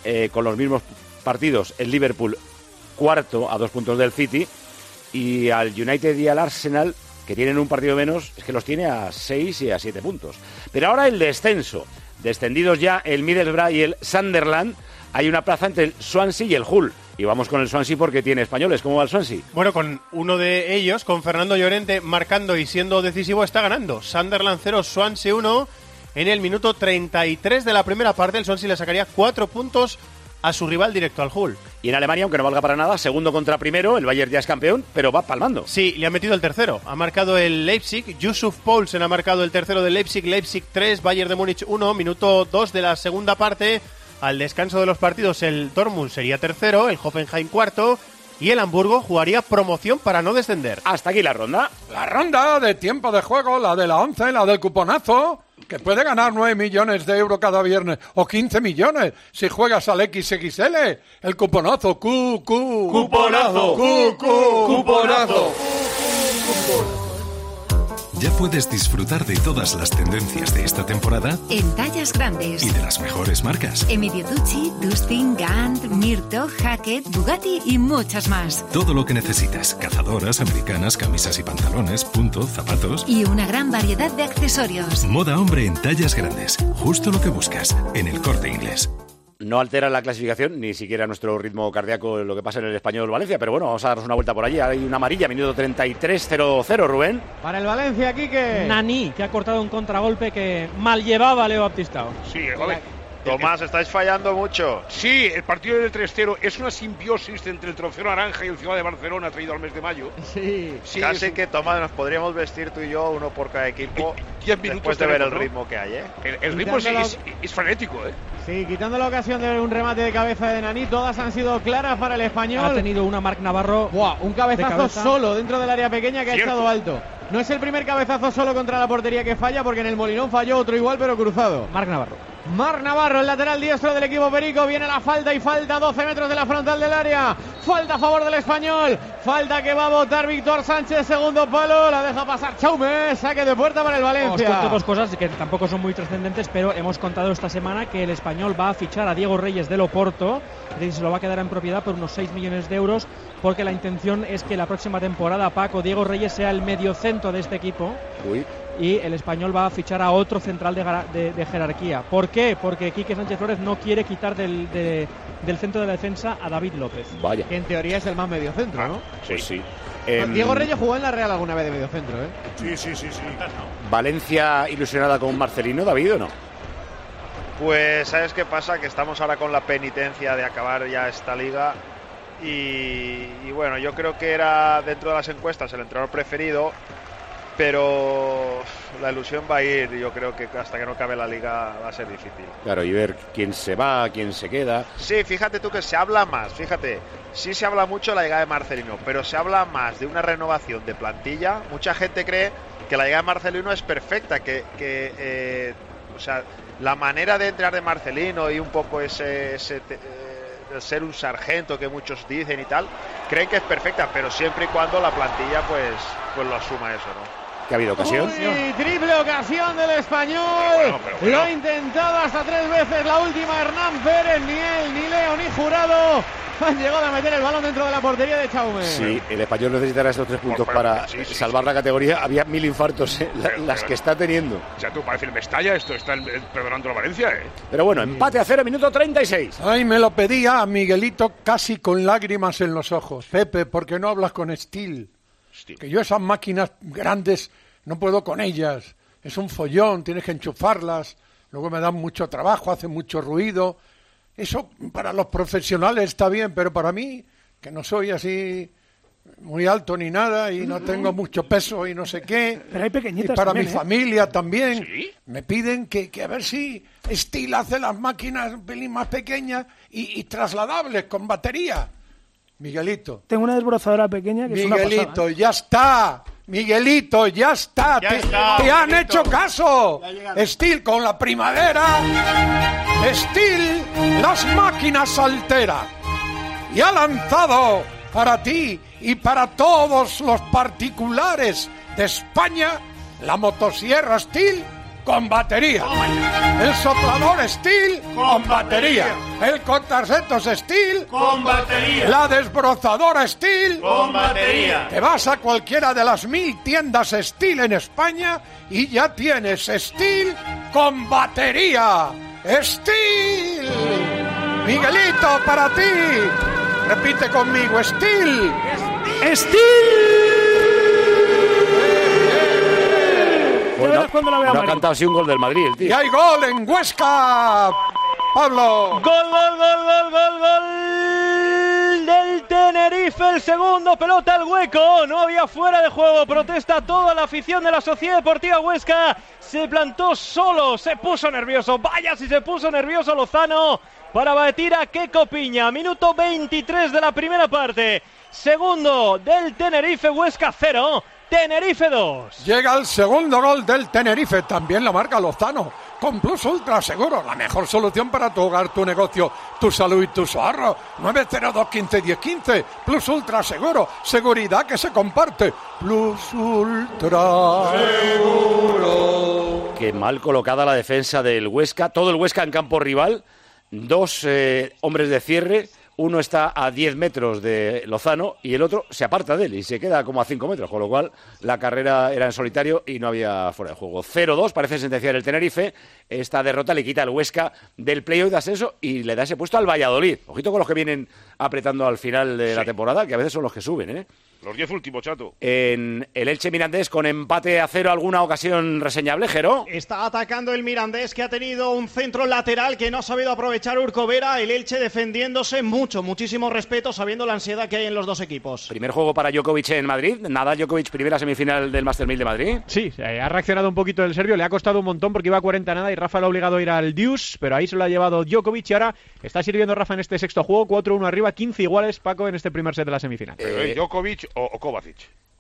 eh, con los mismos partidos el Liverpool cuarto a dos puntos del City y al United y al Arsenal, que tienen un partido menos, es que los tiene a seis y a siete puntos. Pero ahora el descenso. Descendidos ya el Middlesbrough y el Sunderland. Hay una plaza entre el Swansea y el Hull. Y vamos con el Swansea porque tiene españoles. ¿Cómo va el Swansea? Bueno, con uno de ellos, con Fernando Llorente marcando y siendo decisivo, está ganando. Sunderland cero, Swansea uno. En el minuto treinta y tres de la primera parte, el Swansea le sacaría cuatro puntos a su rival directo, al Hull. Y en Alemania, aunque no valga para nada, segundo contra primero, el Bayern ya es campeón, pero va palmando. Sí, le ha metido el tercero. Ha marcado el Leipzig, Yusuf Poulsen ha marcado el tercero del Leipzig, Leipzig tres, Bayern de Múnich uno, minuto dos de la segunda parte. Al descanso de los partidos, el Dortmund sería tercero, el Hoffenheim cuarto y el Hamburgo jugaría promoción para no descender. Hasta aquí la ronda. La ronda de tiempo de juego, la de la once, la del cuponazo, que puede ganar nueve millones de euros cada viernes o quince millones si juegas al equis equis ele. El cuponazo, Q, Q. Cuponazo. Q, Q. Cuponazo. Ya puedes disfrutar de todas las tendencias de esta temporada en tallas grandes y de las mejores marcas. Emilio Tucci, Dustin, Gant, Mirto, Hackett, Bugatti y muchas más. Todo lo que necesitas: cazadoras, americanas, camisas y pantalones, punto, zapatos y una gran variedad de accesorios. Moda hombre en tallas grandes, justo lo que buscas en El Corte Inglés. No altera la clasificación, ni siquiera nuestro ritmo cardíaco, lo que pasa en el Español Valencia, pero bueno, vamos a darnos una vuelta por allí. Hay una amarilla, minuto treinta y tres, cero cero, Rubén. Para el Valencia, Quique. Nani, que ha cortado un contragolpe que mal llevaba a Leo Baptistao. Sí, joder. Tomás, estáis fallando mucho. Sí, el partido del tres cero es una simbiosis entre el trofeo naranja y el Ciudad de Barcelona traído al mes de mayo. Sí. sí Casi es... que, Tomás, nos podríamos vestir tú y yo, uno por cada equipo, diez minutos después de ver el ritmo que hay, ¿eh? El, el ritmo es, es, es frenético, ¿eh? Sí, quitando la ocasión de un remate de cabeza de Nani, todas han sido claras para el español. Ha tenido una Marc Navarro. Buah, un cabezazo solo dentro del área pequeña que Cierto. ha echado alto. No es el primer cabezazo solo contra la portería que falla, porque en el Molinón falló otro igual, pero cruzado. Marc Navarro. Marc Navarro, el lateral diestro del equipo perico. Viene la falta y falta doce metros de la frontal del área. Falta a favor del español. Falta que va a votar Víctor Sánchez, segundo palo. La deja pasar Chaume. Saque de puerta para el Valencia. Os cuento dos cosas que tampoco son muy trascendentes, pero hemos contado esta semana que el español va a fichar a Diego Reyes del Oporto. Es decir, se lo va a quedar en propiedad por unos seis millones de euros, porque la intención es que la próxima temporada, Paco, Diego Reyes sea el mediocentro de este equipo. Uy. Y el español va a fichar a otro central de, de, de jerarquía. ¿Por qué? Porque Quique Sánchez Flores no quiere quitar del, de, del centro de la defensa a David López. Vaya. Que en teoría es el más mediocentro, ¿no? Sí, sí. Eh, Diego Reyes jugó en la Real alguna vez de mediocentro, ¿eh? Sí, sí, sí, sí. ¿Valencia ilusionada con Marcelino, David, o no? Pues, ¿sabes qué pasa? Que estamos ahora con la penitencia de acabar ya esta liga. Y, y bueno, yo creo que era dentro de las encuestas el entrenador preferido. Pero la ilusión va a ir, yo creo que hasta que no acabe la liga va a ser difícil. Claro, y ver quién se va, quién se queda. Sí, fíjate tú que se habla más, fíjate, sí se habla mucho de la llegada de Marcelino, pero se habla más de una renovación de plantilla. Mucha gente cree que la llegada de Marcelino es perfecta, que, que eh, o sea, la manera de entrar de Marcelino y un poco ese... ese te, eh, ser un sargento que muchos dicen y tal, creen que es perfecta, pero siempre y cuando la plantilla pues, pues lo asuma eso, ¿no? Que ha habido ocasión. Uy, triple ocasión del español. Pero bueno, pero bueno. Lo ha intentado hasta tres veces. La última Hernán Pérez, ni él, ni Leo, ni Jurado han llegado a meter el balón dentro de la portería de Chaume. Sí, el español necesitará estos tres puntos bueno, para sí, sí, salvar sí. la categoría. Había mil infartos, eh, la, pero, las pero, que está teniendo. O sea, tú parece el Mestalla, esto está el, el, perdonando a Valencia, ¿eh? Pero bueno, empate a cero, minuto treinta y seis. Ay, me lo pedía a Miguelito casi con lágrimas en los ojos. Pepe, ¿por qué no hablas con Steel? Steel. Que yo esas máquinas grandes no puedo con ellas. Es un follón, tienes que enchufarlas. Luego me dan mucho trabajo, hacen mucho ruido. Eso para los profesionales está bien, pero para mí, que no soy así muy alto ni nada y no tengo mucho peso y no sé qué. Pero hay pequeñitas y para también, mi ¿eh? familia también. ¿Sí? Me piden que, que a ver si Steel hace las máquinas un pelín más pequeñas y, y trasladables con batería. Miguelito. Tengo una desbrozadora pequeña que es una pasada. Miguelito, ya está. Miguelito, ya está. Ya te está, te han Miguelito. hecho caso. Steel con la primavera. Steel, las máquinas altera. Y ha lanzado para ti y para todos los particulares de España la motosierra Steel con batería. El soplador Steel con batería. El cortasetos Steel con batería. La desbrozadora Steel con batería. Te vas a cualquiera de las mil tiendas Steel en España y ya tienes Steel con batería. ¡Steel! Miguelito, para ti. Repite conmigo, Steel. Bueno, no ha cantado así un gol del Madrid, el tío. Y hay gol en Huesca, Pablo. Gol, gol, gol, gol, gol, gol del Tenerife, el segundo, pelota al hueco, no había fuera de juego, protesta toda la afición de la Sociedad Deportiva Huesca, se plantó solo, se puso nervioso, vaya si se puso nervioso Lozano para batir a Keco Piña, minuto veintitrés de la primera parte, segundo del Tenerife, Huesca cero, Tenerife dos. Llega el segundo gol del Tenerife, también la marca Lozano, con Plus Ultra Seguro, la mejor solución para tu hogar, tu negocio, tu salud y tus ahorros. nueve cero dos, quince, diez, quince. Plus Ultra Seguro, seguridad que se comparte. Plus Ultra Seguro. Qué mal colocada la defensa del Huesca, todo el Huesca en campo rival, dos eh, hombres de cierre. Uno está a diez metros de Lozano y el otro se aparta de él y se queda como a cinco metros, con lo cual la carrera era en solitario y no había fuera de juego. cero dos, parece sentenciar el Tenerife. Esta derrota le quita al Huesca del playoff de ascenso y le da ese puesto al Valladolid. Ojito con los que vienen apretando al final de sí. la temporada, que a veces son los que suben, ¿eh? Los diez últimos, Chato. En el Elche Mirandés con empate a cero, ¿alguna ocasión reseñable, Jero? Está atacando el Mirandés, que ha tenido un centro lateral que no ha sabido aprovechar Urco Vera. El Elche defendiéndose mucho, muchísimo respeto, sabiendo la ansiedad que hay en los dos equipos. Primer juego para Djokovic en Madrid. Nadal Djokovic, primera semifinal del Master mil de Madrid. Sí, ha reaccionado un poquito el serbio, le ha costado un montón porque iba a cuarenta nada y Rafa lo ha obligado a ir al Deuce, pero ahí se lo ha llevado Djokovic y ahora está sirviendo Rafa en este sexto juego, cuatro uno arriba, quince iguales, Paco, en este primer set de la semifinal. Eh, ¿Djokovic o, o Kovacic?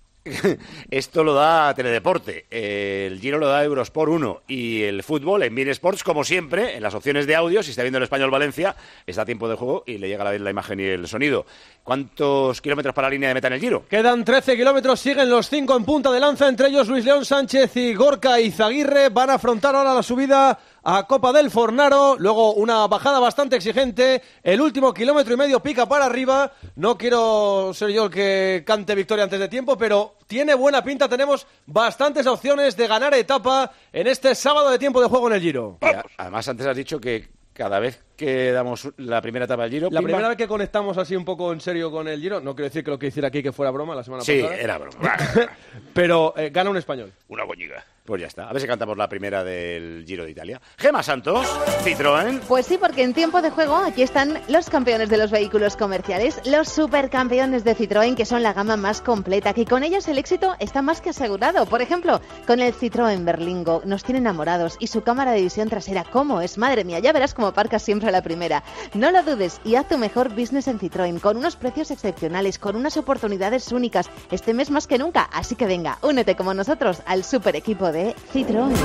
Esto lo da Teledeporte, el Giro lo da Eurosport uno y el fútbol en Bein Sports, como siempre, en las opciones de audio, si está viendo el Español Valencia, está a tiempo de juego y le llega a la vez la imagen y el sonido. ¿Cuántos kilómetros para la línea de meta en el Giro? Quedan trece kilómetros, siguen los cinco en punta de lanza, entre ellos Luis León Sánchez y Gorka Izaguirre. Van a afrontar ahora la subida a Copa del Fornaro, luego una bajada bastante exigente, el último kilómetro y medio pica para arriba. No quiero ser yo el que cante victoria antes de tiempo, pero tiene buena pinta, tenemos bastantes opciones de ganar etapa en este sábado de tiempo de juego en el Giro. Y a, además antes has dicho que cada vez que damos la primera etapa del Giro... La pimba. primera vez que conectamos así un poco en serio con el Giro, no quiero decir que lo que hiciera aquí que fuera broma la semana sí, pasada. Sí, era broma. Pero eh, gana un español. Una boñiga. Pues ya está. A ver si cantamos la primera del Giro de Italia. Gema Santos, Citroën. Pues sí, porque en tiempo de juego aquí están los campeones de los vehículos comerciales, los supercampeones de Citroën, que son la gama más completa, que con ellos el éxito está más que asegurado. Por ejemplo, con el Citroën Berlingo nos tiene enamorados y su cámara de visión trasera, ¿cómo es? Madre mía, ya verás cómo aparcas siempre a la primera. No lo dudes y haz tu mejor business en Citroën, con unos precios excepcionales, con unas oportunidades únicas, este mes más que nunca. Así que venga, únete como nosotros al super equipo de Citroën.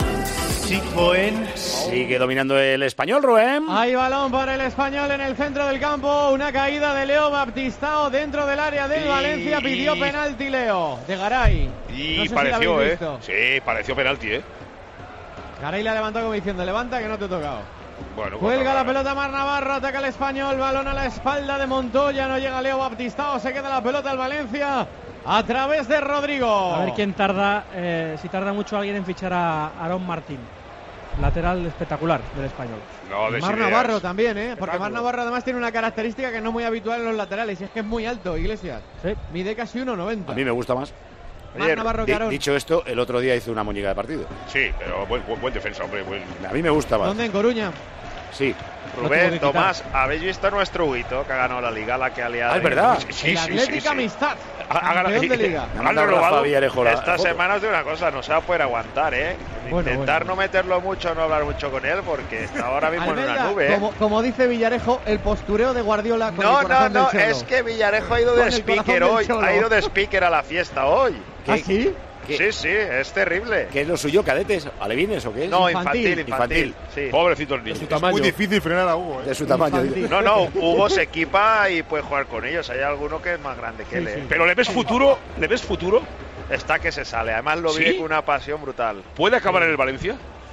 Citroën sigue dominando el español, Rubén. Hay balón para el español en el centro del campo. Una caída de Leo Baptistao dentro del área del y, Valencia. Pidió y, penalti Leo, de Garay. Y no sé pareció, si ¿eh? visto. Sí, pareció penalti, ¿eh? Garay la levantó como diciendo, levanta que no te he tocado. Bueno, Cuelga bueno, la pelota Mar Navarro, ataca el español, balón a la espalda de Montoya, no llega Leo Baptistao, se queda la pelota al Valencia a través de Rodrigo. A ver quién tarda, eh, si tarda mucho alguien en fichar a Aarón Martín, lateral espectacular del español. No, Mar Navarro también, ¿eh? Porque Mar Navarro además tiene una característica que no es muy habitual en los laterales, y es que es muy alto, Iglesias. Sí. Mide casi uno noventa. A mí me gusta más. Mar Navarro que Aarón. Dicho esto, el otro día hizo una muñeca de partido. Sí, pero buen, buen, buen defensa, hombre. Buen... A mí me gusta más. ¿Dónde? ¿En Coruña? Sí. Rubén, Tomás, ¿habéis visto nuestro Huguito que ha ganado la Liga, la que ha liado? Ah, es verdad. Sí, sí, el Atlético sí, sí. Amistad, campeón de Liga. Me han robado esta semana os digo una cosa, no se va a poder aguantar, ¿eh? Bueno, Intentar bueno. no meterlo mucho, no hablar mucho con él, porque está ahora mismo Almeida, en una nube, ¿eh? Como, como dice Villarejo, el postureo de Guardiola con No, el corazón no, no, del Cholo. es que Villarejo ha ido de Con el speaker corazón hoy, del Cholo. ha ido de speaker a la fiesta hoy. ¿Ah, sí? Sí, sí, es terrible. ¿Qué es lo suyo, cadetes? ¿Alevines o qué es? No, infantil, infantil. infantil. Sí. Pobrecito el niño. Es muy difícil frenar a Hugo, ¿eh? De su tamaño. No, no, Hugo se equipa y puede jugar con ellos. Hay alguno que es más grande que sí, él. ¿eh? Sí. Pero ¿le ves futuro? ¿Le ves futuro? está que se sale. Además lo vive ¿Sí? con una pasión brutal. ¿Puede acabar en el Valencia?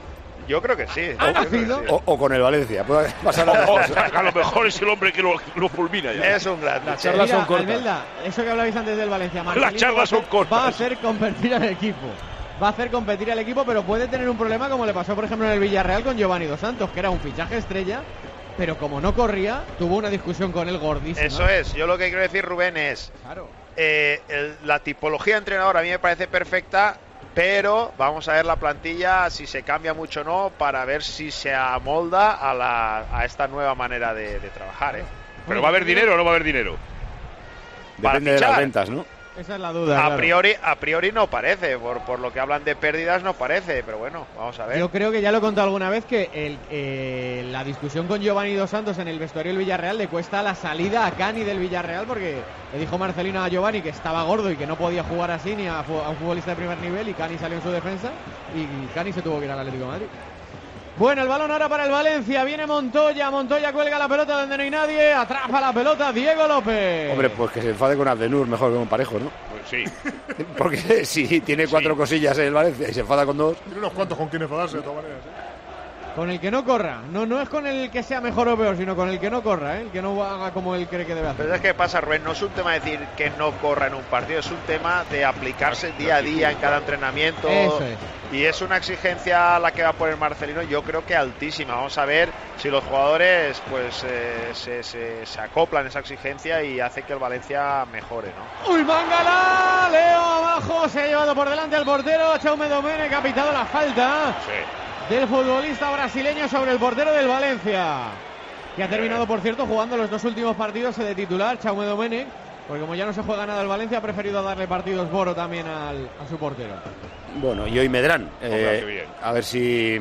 Yo creo que sí. O, Yo creo que sí. o, o con el Valencia. Puede pasar a O sea, a lo mejor es el hombre que lo, lo fulmina ya. Es un gran. Las charlas son Mira, cortas. Albelda, eso que hablabais antes del Valencia, Las Marcelino charlas va a son hacer- cortas. Va a hacer competir al equipo. Va a hacer competir al equipo, pero puede tener un problema como le pasó, por ejemplo, en el Villarreal con Giovanni Dos Santos, que era un fichaje estrella, pero como no corría, tuvo una discusión con él gordísima. Eso es. Yo lo que quiero decir, Rubén, es Claro. eh, el- la tipología de entrenador a mí me parece perfecta, pero vamos a ver la plantilla si se cambia mucho o no para ver si se amolda a, la, a esta nueva manera de, de trabajar. ¿eh? ¿Pero va a haber dinero o no va a haber dinero? Para Depende de las fichar. ventas, ¿no? Esa es la duda. A claro. priori, a priori no parece, por, por lo que hablan de pérdidas no parece, pero bueno, vamos a ver. Yo creo que ya lo he contado alguna vez que el, eh, la discusión con Giovanni Dos Santos en el vestuario del Villarreal le cuesta la salida a Cani del Villarreal porque le dijo Marcelino a Giovanni que estaba gordo y que no podía jugar así ni a, fu- a un futbolista de primer nivel y Cani salió en su defensa y Cani se tuvo que ir al Atlético de Madrid. Bueno, el balón ahora para el Valencia, viene Montoya, Montoya cuelga la pelota donde no hay nadie, atrapa la pelota Diego López. Hombre, pues que se enfade con Abdenur mejor que con Parejo, ¿no? Pues sí. Porque si tiene cuatro Sí. cosillas en el Valencia y se enfada con dos... Tiene unos cuantos con quien enfadarse, de todas maneras. ¿eh? Con el que no corra, no, no es con el que sea mejor o peor, sino con el que no corra, ¿eh? El que no haga como él cree que debe hacer. Pero es que pasa, Rubén, no es un tema de decir que no corra en un partido, es un tema de aplicarse día a día en cada entrenamiento. Eso es. Y es una exigencia a la que va a poner Marcelino, yo creo que altísima. Vamos a ver si los jugadores pues eh, se, se, se acoplan a esa exigencia y hace que el Valencia mejore, ¿no? ¡Uy, Mangala! Leo abajo, se ha llevado por delante al portero, Chaume Domene, que ha pitado la falta del futbolista brasileño sobre el portero del Valencia, que ha terminado, por cierto, jugando los dos últimos partidos de titular, Chaume Domene, porque como ya no se juega nada el Valencia, ha preferido darle partidos Boro también al, a su portero. Bueno, y hoy Medrán. Hombre, Eh, qué bien. a ver si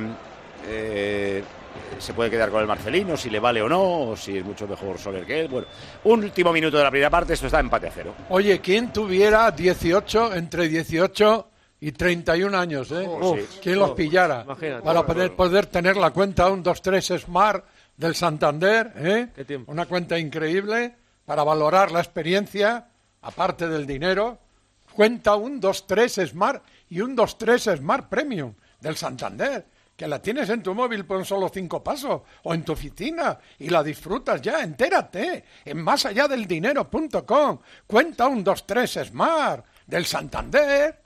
eh, se puede quedar con el Marcelino, si le vale o no, o si es mucho mejor Soler que él. Bueno, último minuto de la primera parte, esto está empate a cero. Oye, ¿quién tuviera dieciocho, entre dieciocho y treinta y un años, eh? Oh, sí. ¿Quién los pillara? Imagínate. Para poder, poder tener la cuenta un dos tres Smart del Santander, ¿eh? Qué tiempo. Una cuenta increíble para valorar la experiencia, aparte del dinero. Cuenta un dos tres Smart y un dos tres Smart Premium del Santander, que la tienes en tu móvil por solo cinco pasos o en tu oficina y la disfrutas ya. Entérate en más allá del dinero punto com. Cuenta un dos tres Smart del Santander.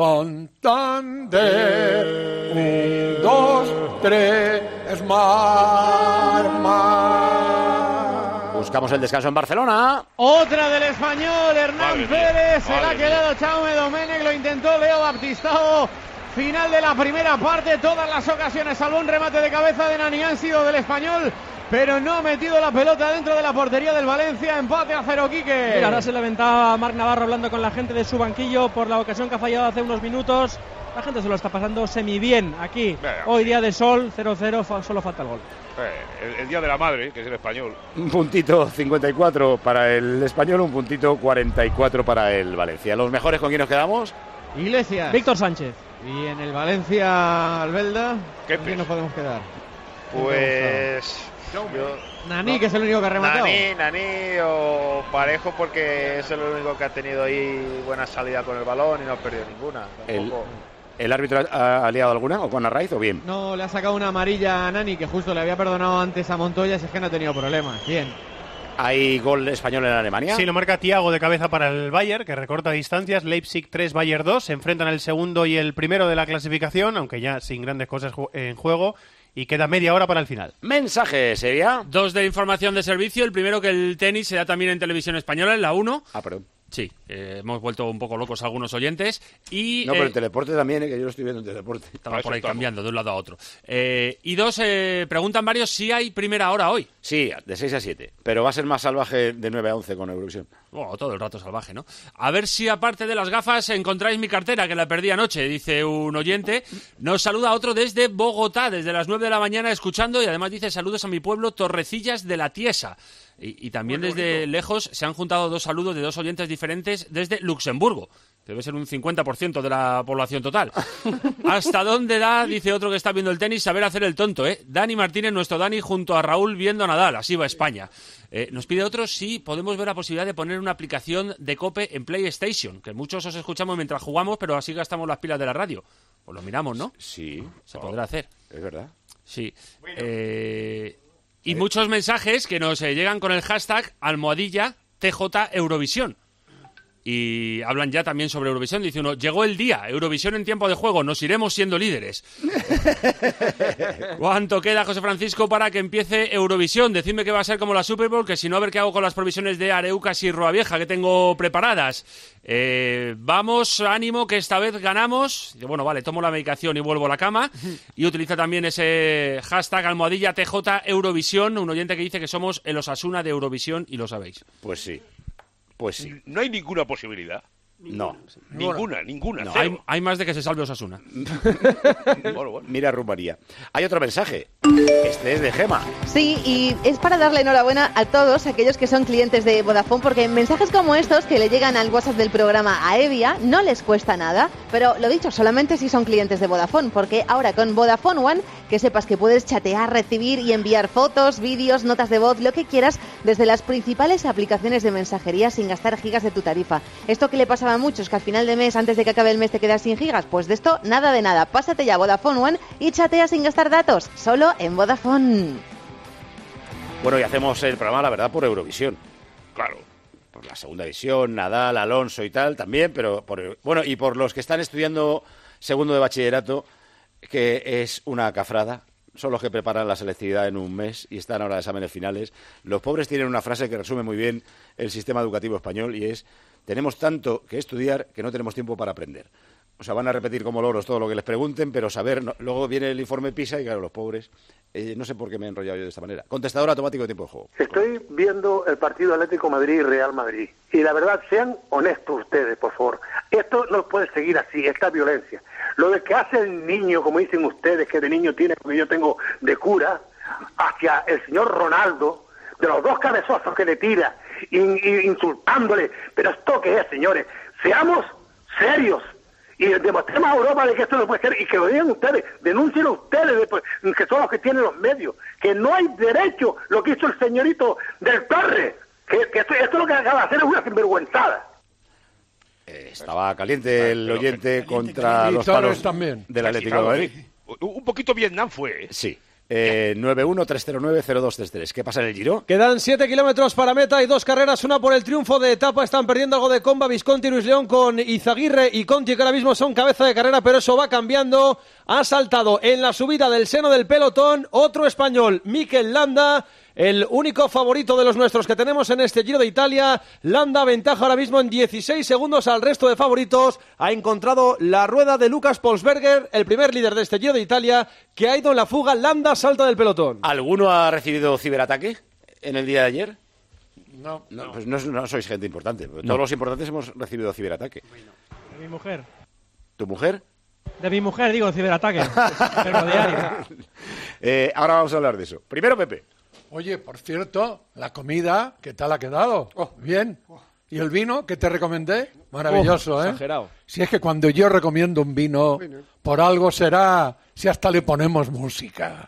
Santander, un, dos, tres, Smart, Smart. Buscamos el descanso en Barcelona. Otra del español, Hernán Madre mía, Pérez, se la ha madre quedado Chaume Domenech, lo intentó Leo Baptistao. Final de la primera parte, todas las ocasiones, salvo un remate de cabeza de Nani, han sido del español, pero no ha metido la pelota dentro de la portería del Valencia. Empate a cero, Quique. Mira, ahora se levantaba Marc Navarro hablando con la gente de su banquillo por la ocasión que ha fallado hace unos minutos. La gente se lo está pasando semi bien aquí. Venga, Hoy sí. día de sol, cero cero, fa- solo falta el gol. Eh, el, el día de la madre, que es el español. Un puntito cincuenta y cuatro para el Español, un puntito cuarenta y cuatro para el Valencia. ¿Los mejores con quién nos quedamos? Iglesias. Víctor Sánchez. Y en el Valencia, Albelda, ¿Qué ¿con quién nos podemos quedar? Pues yo, Nani, que es el único que ha rematado. Nani, Nani o Parejo, porque es el único que ha tenido ahí buena salida con el balón y no ha perdido ninguna. El, Tampoco. ¿El árbitro ha, ha liado alguna o con Arraiz o bien? No, le ha sacado una amarilla a Nani, que justo le había perdonado antes a Montoya, si es que no ha tenido problemas. Bien. ¿Hay gol español en Alemania? Sí, lo marca Thiago de cabeza para el Bayern, que recorta distancias. Leipzig tres, Bayern dos. Se enfrentan el segundo y el primero de la clasificación, aunque ya sin grandes cosas ju- en juego. Y queda media hora para el final. Mensaje, Sevilla. Dos de información de servicio. El primero, que el tenis se da también en televisión española, en la uno. Ah, perdón. Sí, eh, hemos vuelto un poco locos algunos oyentes. Y, No, pero eh, el teleporte también, eh, que yo lo estoy viendo en teleporte. estaba por ahí cambiando de un lado a otro. Eh, y dos, eh, preguntan varios si hay primera hora hoy. Sí, de seis a siete. Pero va a ser más salvaje de nueve a once con Eurovisión. Bueno, todo el rato salvaje, ¿no? A ver si aparte de las gafas encontráis mi cartera, que la perdí anoche, dice un oyente. Nos saluda otro desde Bogotá, desde las nueve de la mañana escuchando, y además dice saludos a mi pueblo Torrecillas de la Tiesa. Y, y también desde lejos se han juntado dos saludos de dos oyentes diferentes desde Luxemburgo. Debe ser un cincuenta por ciento de la población total. ¿Hasta dónde da, dice otro que está viendo el tenis, saber hacer el tonto, eh? Dani Martínez, nuestro Dani, junto a Raúl viendo a Nadal. Así va España. Eh, nos pide otro si podemos ver la posibilidad de poner una aplicación de COPE en PlayStation, que muchos os escuchamos mientras jugamos, pero así gastamos las pilas de la radio. Pues lo miramos, ¿no? Sí. Se podrá hacer. Es verdad. Sí. Eh, y muchos mensajes que nos eh, llegan con el hashtag almohadilla T J Eurovisión. Y hablan ya también sobre Eurovisión. Dice uno, llegó el día, Eurovisión en tiempo de juego, nos iremos siendo líderes. ¿Cuánto queda, José Francisco, para que empiece Eurovisión? Decidme que va a ser como la Super Bowl, que si no, a ver qué hago con las provisiones de Areucas y Roavieja que tengo preparadas. Eh, vamos, ánimo, que esta vez ganamos. Y bueno, vale, tomo la medicación y vuelvo a la cama. Y utiliza también ese hashtag almohadilla T J Eurovisión, un oyente que dice que somos el Osasuna de Eurovisión, y lo sabéis. Pues sí. Pues sí. No hay ninguna posibilidad. No. Ninguna, ninguna. No, hay, hay más de que se salve Osasuna. bueno, bueno. Mira Rumanía. Hay otro mensaje. Este es de Gema. Sí, y es para darle enhorabuena a todos aquellos que son clientes de Vodafone, porque mensajes como estos que le llegan al WhatsApp del programa a Evia no les cuesta nada, pero lo dicho, solamente si son clientes de Vodafone, porque ahora con Vodafone One, que sepas que puedes chatear, recibir y enviar fotos, vídeos, notas de voz, lo que quieras, desde las principales aplicaciones de mensajería sin gastar gigas de tu tarifa. Esto que le pasaba a muchos, que al final de mes, antes de que acabe el mes, te quedas sin gigas, pues de esto nada de nada. Pásate ya a Vodafone One y chatea sin gastar datos, solo en Vodafone. Bueno, y hacemos el programa, la verdad, por Eurovisión. Claro. Por la segunda división, Nadal, Alonso y tal, también, pero por, bueno, y por los que están estudiando segundo de bachillerato, que es una cafrada. Son los que preparan la selectividad en un mes y están ahora de exámenes finales. Los pobres tienen una frase que resume muy bien el sistema educativo español y es: tenemos tanto que estudiar que no tenemos tiempo para aprender. O sea, van a repetir como loros todo lo que les pregunten, pero saber... No, luego viene el informe PISA y claro, los pobres... Eh, no sé por qué me he enrollado yo de esta manera. Contestador automático de tiempo de juego. Estoy viendo el partido Atlético Madrid y Real Madrid. Y la verdad, sean honestos ustedes, por favor. Esto no puede seguir así, esta violencia. Lo de que hace el niño, como dicen ustedes, que de niño tiene, porque yo tengo de cura, hacia el señor Ronaldo, de los dos cabezazos que le tira, in, in, insultándole. Pero ¿esto qué es, señores? Seamos serios. Y demostremos a Europa de que esto no puede ser, y que lo digan ustedes, denuncien ustedes, después, que son los que tienen los medios, que no hay derecho lo que hizo el señorito del Torre, que, que esto, esto lo que acaba de hacer es una sinvergüenzada. Eh, estaba caliente el oyente contra los palos también del Atlético de Madrid. Un poquito Vietnam fue, ¿eh? Sí. Eh, nueve uno tres cero nueve cero dos tres tres. ¿Qué pasa en el Giro? Quedan siete kilómetros para meta y dos carreras, una por el triunfo de etapa. Están perdiendo algo de comba Visconti y Luis León con Izaguirre y Conti, que ahora mismo son cabeza de carrera, pero eso va cambiando. Ha saltado en la subida del seno del pelotón otro español, Mikel Landa, el único favorito de los nuestros que tenemos en este Giro de Italia. Landa ventaja ahora mismo en dieciséis segundos al resto de favoritos. Ha encontrado la rueda de Lucas Polsberger, el primer líder de este Giro de Italia, que ha ido en la fuga. Landa salta del pelotón. ¿Alguno ha recibido ciberataque en el día de ayer? No. No, pues no, no sois gente importante. Todos No. los importantes hemos recibido ciberataque. De mi mujer. ¿Tu mujer? De mi mujer, digo, ciberataque. Pero diario. Eh, ahora vamos a hablar de eso. Primero, Pepe. Oye, por cierto, la comida, ¿qué tal ha quedado? Bien. ¿Y el vino que te recomendé? Maravilloso, Oh, ¿eh? exagerado. Si es que cuando yo recomiendo un vino, por algo será, si hasta le ponemos música.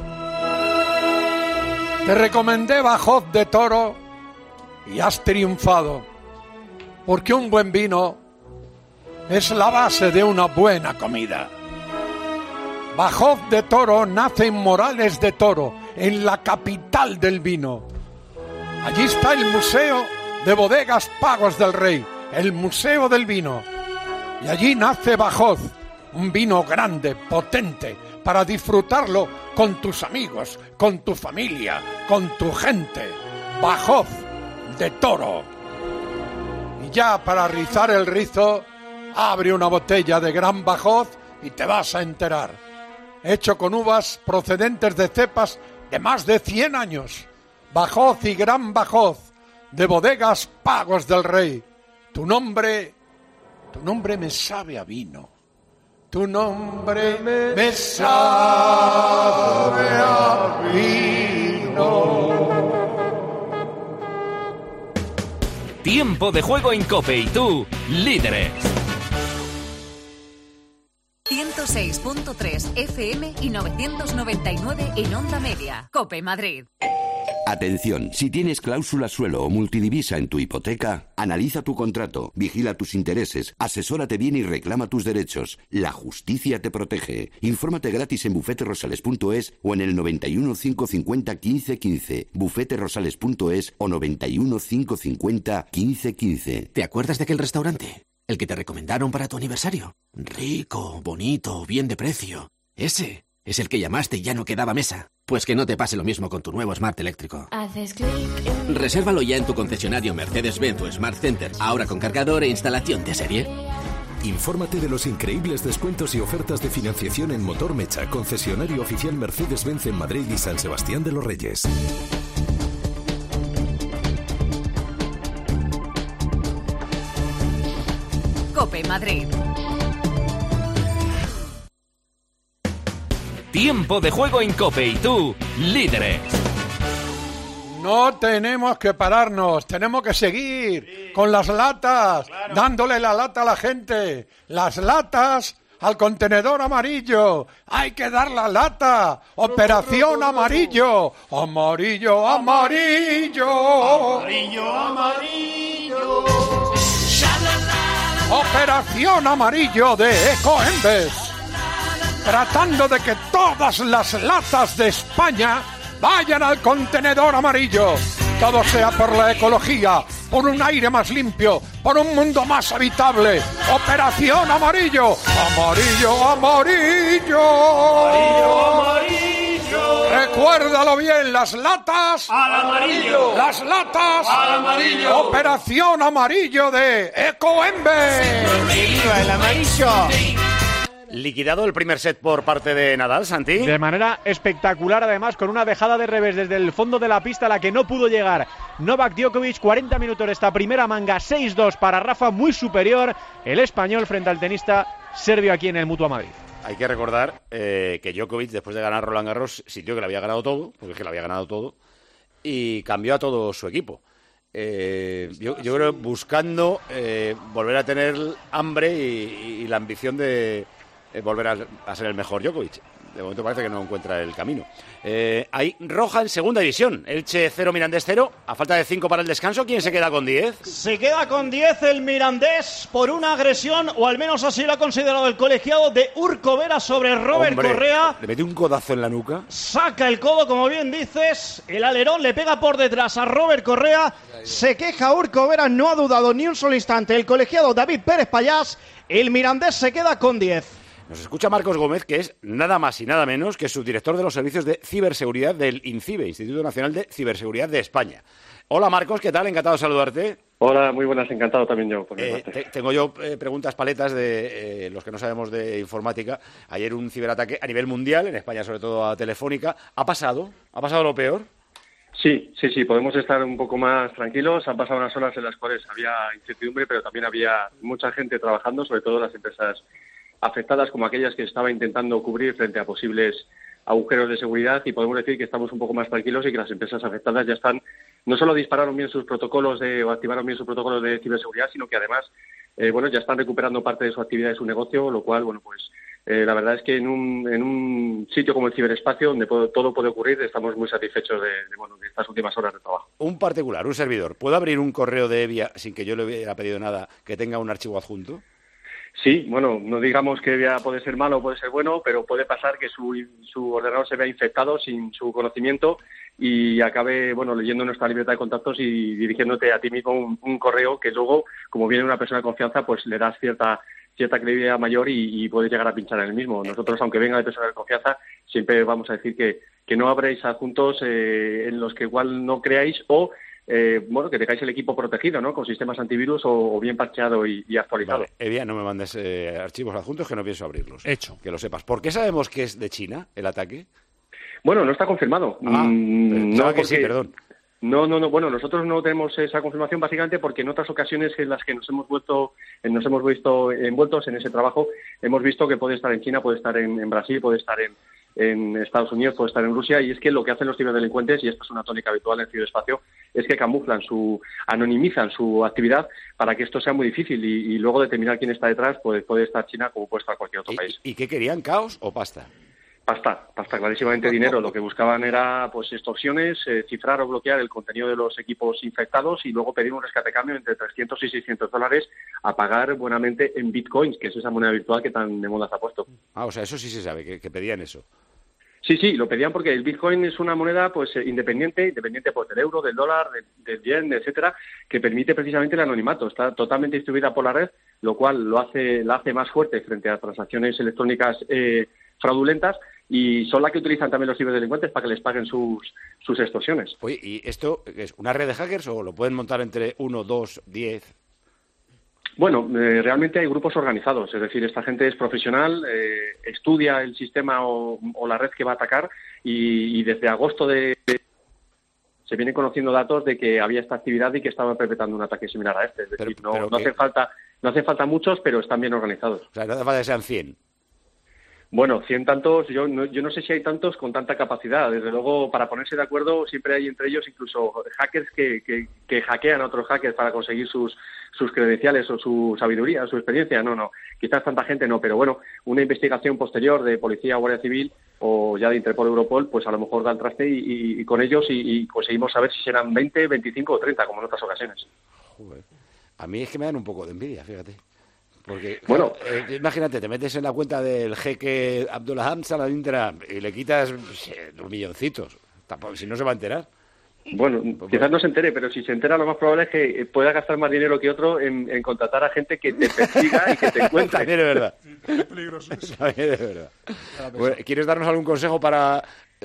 Te recomendé Bajov de Toro y has triunfado, porque un buen vino es la base de una buena comida. Bajov de Toro nace en Morales de Toro, en la capital del vino. Allí está el Museo de Bodegas Pagos del Rey, el Museo del Vino. Y allí nace Bajov, un vino grande, potente, para disfrutarlo con tus amigos, con tu familia, con tu gente. Bajov de Toro. Y ya para rizar el rizo, abre una botella de Gran Bajov y te vas a enterar. Hecho con uvas procedentes de cepas de más de cien años. Bajov y Gran Bajov, de Bodegas Pagos del Rey. Tu nombre, tu nombre me sabe a vino. Tu nombre me sabe a vino. Tiempo de juego en COPE y tú, líderes. ciento seis punto tres F M y novecientos noventa y nueve en Onda Media. COPE Madrid. Atención, si tienes cláusula suelo o multidivisa en tu hipoteca, analiza tu contrato, vigila tus intereses, asesórate bien y reclama tus derechos. La justicia te protege. Infórmate gratis en bufete rosales punto es o en el noventa y uno, cinco cincuenta, quince quince, bufete rosales punto es o noventa y uno, cinco cincuenta, quince quince. ¿Te acuerdas de aquel restaurante? El que te recomendaron para tu aniversario. Rico, bonito, bien de precio. Ese es el que llamaste y ya no quedaba mesa. Pues que no te pase lo mismo con tu nuevo Smart eléctrico. Haces clic en... Resérvalo ya en tu concesionario Mercedes-Benz o Smart Center, ahora con cargador e instalación de serie. Infórmate de los increíbles descuentos y ofertas de financiación en Motor Mecha, concesionario oficial Mercedes-Benz en Madrid y San Sebastián de los Reyes. COPE Madrid. Tiempo de juego en COPE y tú, líderes. No tenemos que pararnos, tenemos que seguir sí. con las latas, claro. dándole la lata a la gente. Las latas al contenedor amarillo. Hay que dar la lata. Operación amarillo. Amarillo, amarillo. Amarillo, amarillo. Operación amarillo de Ecoembes. Tratando de que todas las latas de España vayan al contenedor amarillo. Todo sea por la ecología, por un aire más limpio, por un mundo más habitable. Operación amarillo. Amarillo, amarillo. Amarillo, amarillo. Recuérdalo bien, las latas. Al amarillo. Las latas. Al amarillo. Operación amarillo de Ecoembes. ¡Viva el amarillo! Liquidado el primer set por parte de Nadal, Santi. De manera espectacular, además, con una dejada de revés desde el fondo de la pista a la que no pudo llegar Novak Djokovic. cuarenta minutos de esta primera manga, seis dos para Rafa, muy superior el español frente al tenista serbio aquí en el Mutua Madrid. Hay que recordar eh, que Djokovic, después de ganar Roland Garros, sintió que le había ganado todo, porque es que le había ganado todo, y cambió a todo su equipo. Eh, yo, yo creo buscando eh, volver a tener hambre y, y la ambición de Eh, volver a, a ser el mejor Djokovic. De momento parece que no encuentra el camino. Eh, hay roja en segunda división. Elche cero, Mirandés cero. A falta de cinco para el descanso, ¿quién se queda con diez? Se queda con diez el Mirandés por una agresión, o al menos así lo ha considerado el colegiado de Urco Vera sobre Robert Hombre, Correa. Le mete un codazo en la nuca. Saca el codo, como bien dices. El alerón le pega por detrás a Robert Correa. Se queja Urco Vera, no ha dudado ni un solo instante el colegiado David Pérez Payás. El Mirandés se queda con diez. Nos escucha Marcos Gómez, que es nada más y nada menos que subdirector de los servicios de ciberseguridad del INCIBE, Instituto Nacional de Ciberseguridad de España. Hola Marcos, ¿qué tal? Encantado de saludarte. Hola, muy buenas, encantado también yo. Por eh, te, tengo yo eh, preguntas paletas de eh, los que no sabemos de informática. Ayer un ciberataque a nivel mundial, en España sobre todo a Telefónica. ¿Ha pasado? ¿Ha pasado lo peor? Sí, sí, sí, podemos estar un poco más tranquilos. Han pasado unas horas en las cuales había incertidumbre, pero también había mucha gente trabajando, sobre todo las empresas afectadas como aquellas que estaba intentando cubrir frente a posibles agujeros de seguridad, y podemos decir que estamos un poco más tranquilos y que las empresas afectadas ya están, no solo dispararon bien sus protocolos de, o activaron bien sus protocolos de ciberseguridad, sino que además eh, bueno, ya están recuperando parte de su actividad y su negocio, lo cual, bueno, pues eh, la verdad es que en un, en un sitio como el ciberespacio, donde puedo, todo puede ocurrir, estamos muy satisfechos de, de, bueno, de estas últimas horas de trabajo. Un particular, un servidor, ¿puedo abrir un correo de Evia sin que yo le hubiera pedido nada que tenga un archivo adjunto? Sí, bueno, no digamos que ya puede ser malo o puede ser bueno, pero puede pasar que su, su ordenador se vea infectado sin su conocimiento y acabe, bueno, leyendo nuestra libreta de contactos y dirigiéndote a ti mismo un, un correo que luego, como viene una persona de confianza, pues le das cierta cierta credibilidad mayor y, y puedes llegar a pinchar en el mismo. Nosotros, aunque venga de persona de confianza, siempre vamos a decir que, que no abréis adjuntos eh, en los que igual no creáis o Eh, bueno, que tengáis el equipo protegido, ¿no? Con sistemas antivirus o, o bien parcheado y, y actualizado. Vale, Evia, no me mandes eh, archivos adjuntos que no pienso abrirlos. Hecho. Que lo sepas. ¿Por qué sabemos que es de China el ataque? Bueno, no está confirmado. Ah, mm, no, que porque... sí, perdón. No, no, no. Bueno, nosotros no tenemos esa confirmación básicamente porque en otras ocasiones en las que nos hemos vuelto, nos hemos visto envueltos en ese trabajo, hemos visto que puede estar en China, puede estar en, en Brasil, puede estar en, en Estados Unidos, puede estar en Rusia, y es que lo que hacen los ciberdelincuentes, y esto es una tónica habitual en el ciberespacio, es que camuflan su, anonimizan su actividad para que esto sea muy difícil y, y luego determinar quién está detrás, pues puede estar China como puede estar cualquier otro país. ¿Y qué querían, caos o pasta? Pasta, pasta, clarísimamente dinero. Lo que buscaban era pues extorsiones, eh, cifrar o bloquear el contenido de los equipos infectados y luego pedir un rescate cambio entre trescientos y seiscientos dólares a pagar buenamente en bitcoins, que es esa moneda virtual que tan de moda se ha puesto. Ah, o sea, eso sí se sabe, que, que pedían eso. Sí, sí, lo pedían porque el bitcoin es una moneda pues independiente, independiente pues del euro, del dólar, del, del yen, etcétera, que permite precisamente el anonimato. Está totalmente distribuida por la red, lo cual lo hace, la hace más fuerte frente a transacciones electrónicas eh, fraudulentas, y son las que utilizan también los ciberdelincuentes para que les paguen sus, sus extorsiones. Oye, ¿y esto es una red de hackers o lo pueden montar entre uno, dos, diez? Bueno, eh, realmente hay grupos organizados, es decir, esta gente es profesional, eh, estudia el sistema o, o la red que va a atacar y, y desde agosto de, de se vienen conociendo datos de que había esta actividad y que estaban perpetrando un ataque similar a este. Es decir, pero, no, pero no que... hace falta, no hace falta muchos, pero están bien organizados. O sea, no hace falta que sean cien. Bueno, cien tantos, yo no, yo no sé si hay tantos con tanta capacidad. Desde luego, para ponerse de acuerdo, siempre hay entre ellos incluso hackers que, que, que hackean a otros hackers para conseguir sus, sus credenciales o su sabiduría, su experiencia. No, no, quizás tanta gente no, pero bueno, una investigación posterior de Policía o Guardia Civil o ya de Interpol Europol, pues a lo mejor da el traste y, y, y con ellos y, y conseguimos saber si serán veinte, veinticinco o treinta, como en otras ocasiones. Joder. A mí es que me dan un poco de envidia, fíjate. Porque, bueno, claro, eh, imagínate, te metes en la cuenta del jeque Abdulham Saladintra y le quitas eh, dos milloncitos. Tampoco, si no se va a enterar. Bueno, quizás no se entere, pero si se entera, lo más probable es que pueda gastar más dinero que otro en, en contratar a gente que te persiga y que te encuentre. También es verdad. Es peligroso. También es verdad. Bueno, ¿quieres darnos algún consejo para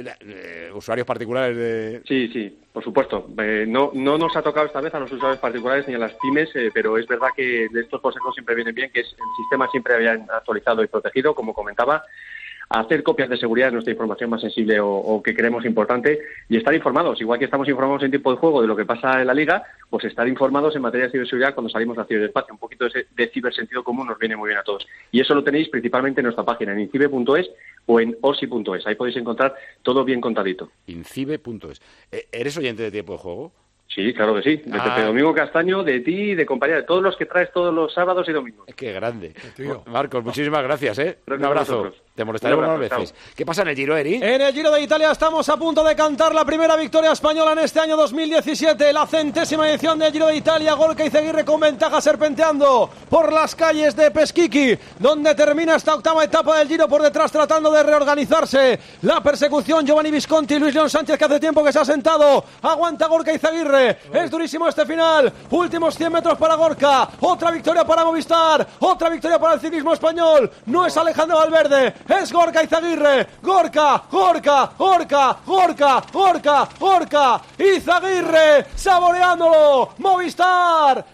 eh, usuarios particulares de...? Sí, sí, por supuesto. Eh, no, no nos ha tocado esta vez a los usuarios particulares ni a las pymes, eh, pero es verdad que de estos consejos siempre vienen bien, que es el sistema siempre había actualizado y protegido, como comentaba. Hacer copias de seguridad de nuestra información más sensible o, o que creemos importante y estar informados, igual que estamos informados en tiempo de juego de lo que pasa en la liga, pues estar informados en materia de ciberseguridad cuando salimos al ciberespacio. Un poquito de, de cibersentido común nos viene muy bien a todos. Y eso lo tenéis principalmente en nuestra página, en incibe punto es o en osi punto es. Ahí podéis encontrar todo bien contadito. incibe punto es. ¿Eres oyente de tiempo de juego? Sí, claro que sí. De Ah. Pepe Domingo Castaño, de ti, de compañía, de todos los que traes todos los sábados y domingos. Qué grande. Marcos, muchísimas gracias, ¿eh? Gracias Un abrazo. a vosotros. Te molestaremos Un más abrazo, veces. ¿Qué pasa en el Giro, Eri? En el Giro de Italia estamos a punto de cantar la primera victoria española en este año dos mil diecisiete, la centésima edición del Giro de Italia. Gorka Izaguirre con ventaja serpenteando por las calles de Peschichi, donde termina esta octava etapa del Giro, por detrás tratando de reorganizarse la persecución. Giovanni Visconti, Luis León Sánchez, que hace tiempo que se ha sentado, aguanta Gorka Izaguirre. Es durísimo este final, últimos cien metros para Gorka, otra victoria para Movistar, otra victoria para el ciclismo español. No es Alejandro Valverde, es Gorka Izaguirre. Gorka, Gorka, Gorka, Gorka, Gorka, Gorka Izaguirre, saboreándolo. Movistar,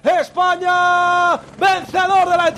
España, vencedor de la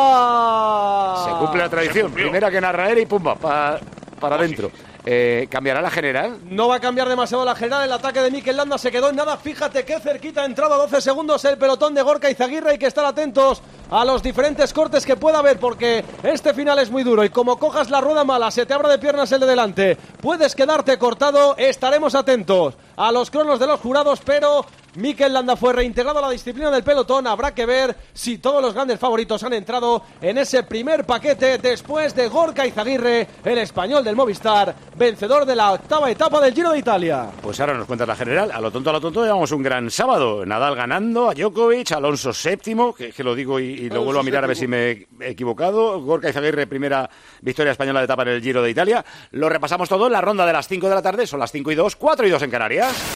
etapa. Se cumple la tradición. Primera que narra Eri y pumba, pa- para adentro. Eh, ¿Cambiará la general? No va a cambiar demasiado la general. El ataque de Mikel Landa se quedó en nada. Fíjate qué cerquita ha entrado a doce segundos el pelotón de Gorka Izaguirre. Hay que estar atentos a los diferentes cortes que pueda haber, porque este final es muy duro y como cojas la rueda mala, se te abra de piernas el de delante, puedes quedarte cortado. Estaremos atentos a los cronos de los jurados, pero Mikel Landa fue reintegrado a la disciplina del pelotón. Habrá que ver si todos los grandes favoritos han entrado en ese primer paquete después de Gorka Izaguirre, el español del Movistar, vencedor de la octava etapa del Giro de Italia. Pues ahora nos cuentas la general. A lo tonto, a lo tonto, llevamos un gran sábado. Nadal ganando, a Djokovic, Alonso séptimo, que, que lo digo y, y lo vuelvo a mirar a ver si me he equivocado. Gorka Izaguirre, primera victoria española de etapa en el Giro de Italia. Lo repasamos todo en la ronda de las cinco de la tarde. Son las cinco y dos, cuatro y dos en Canarias.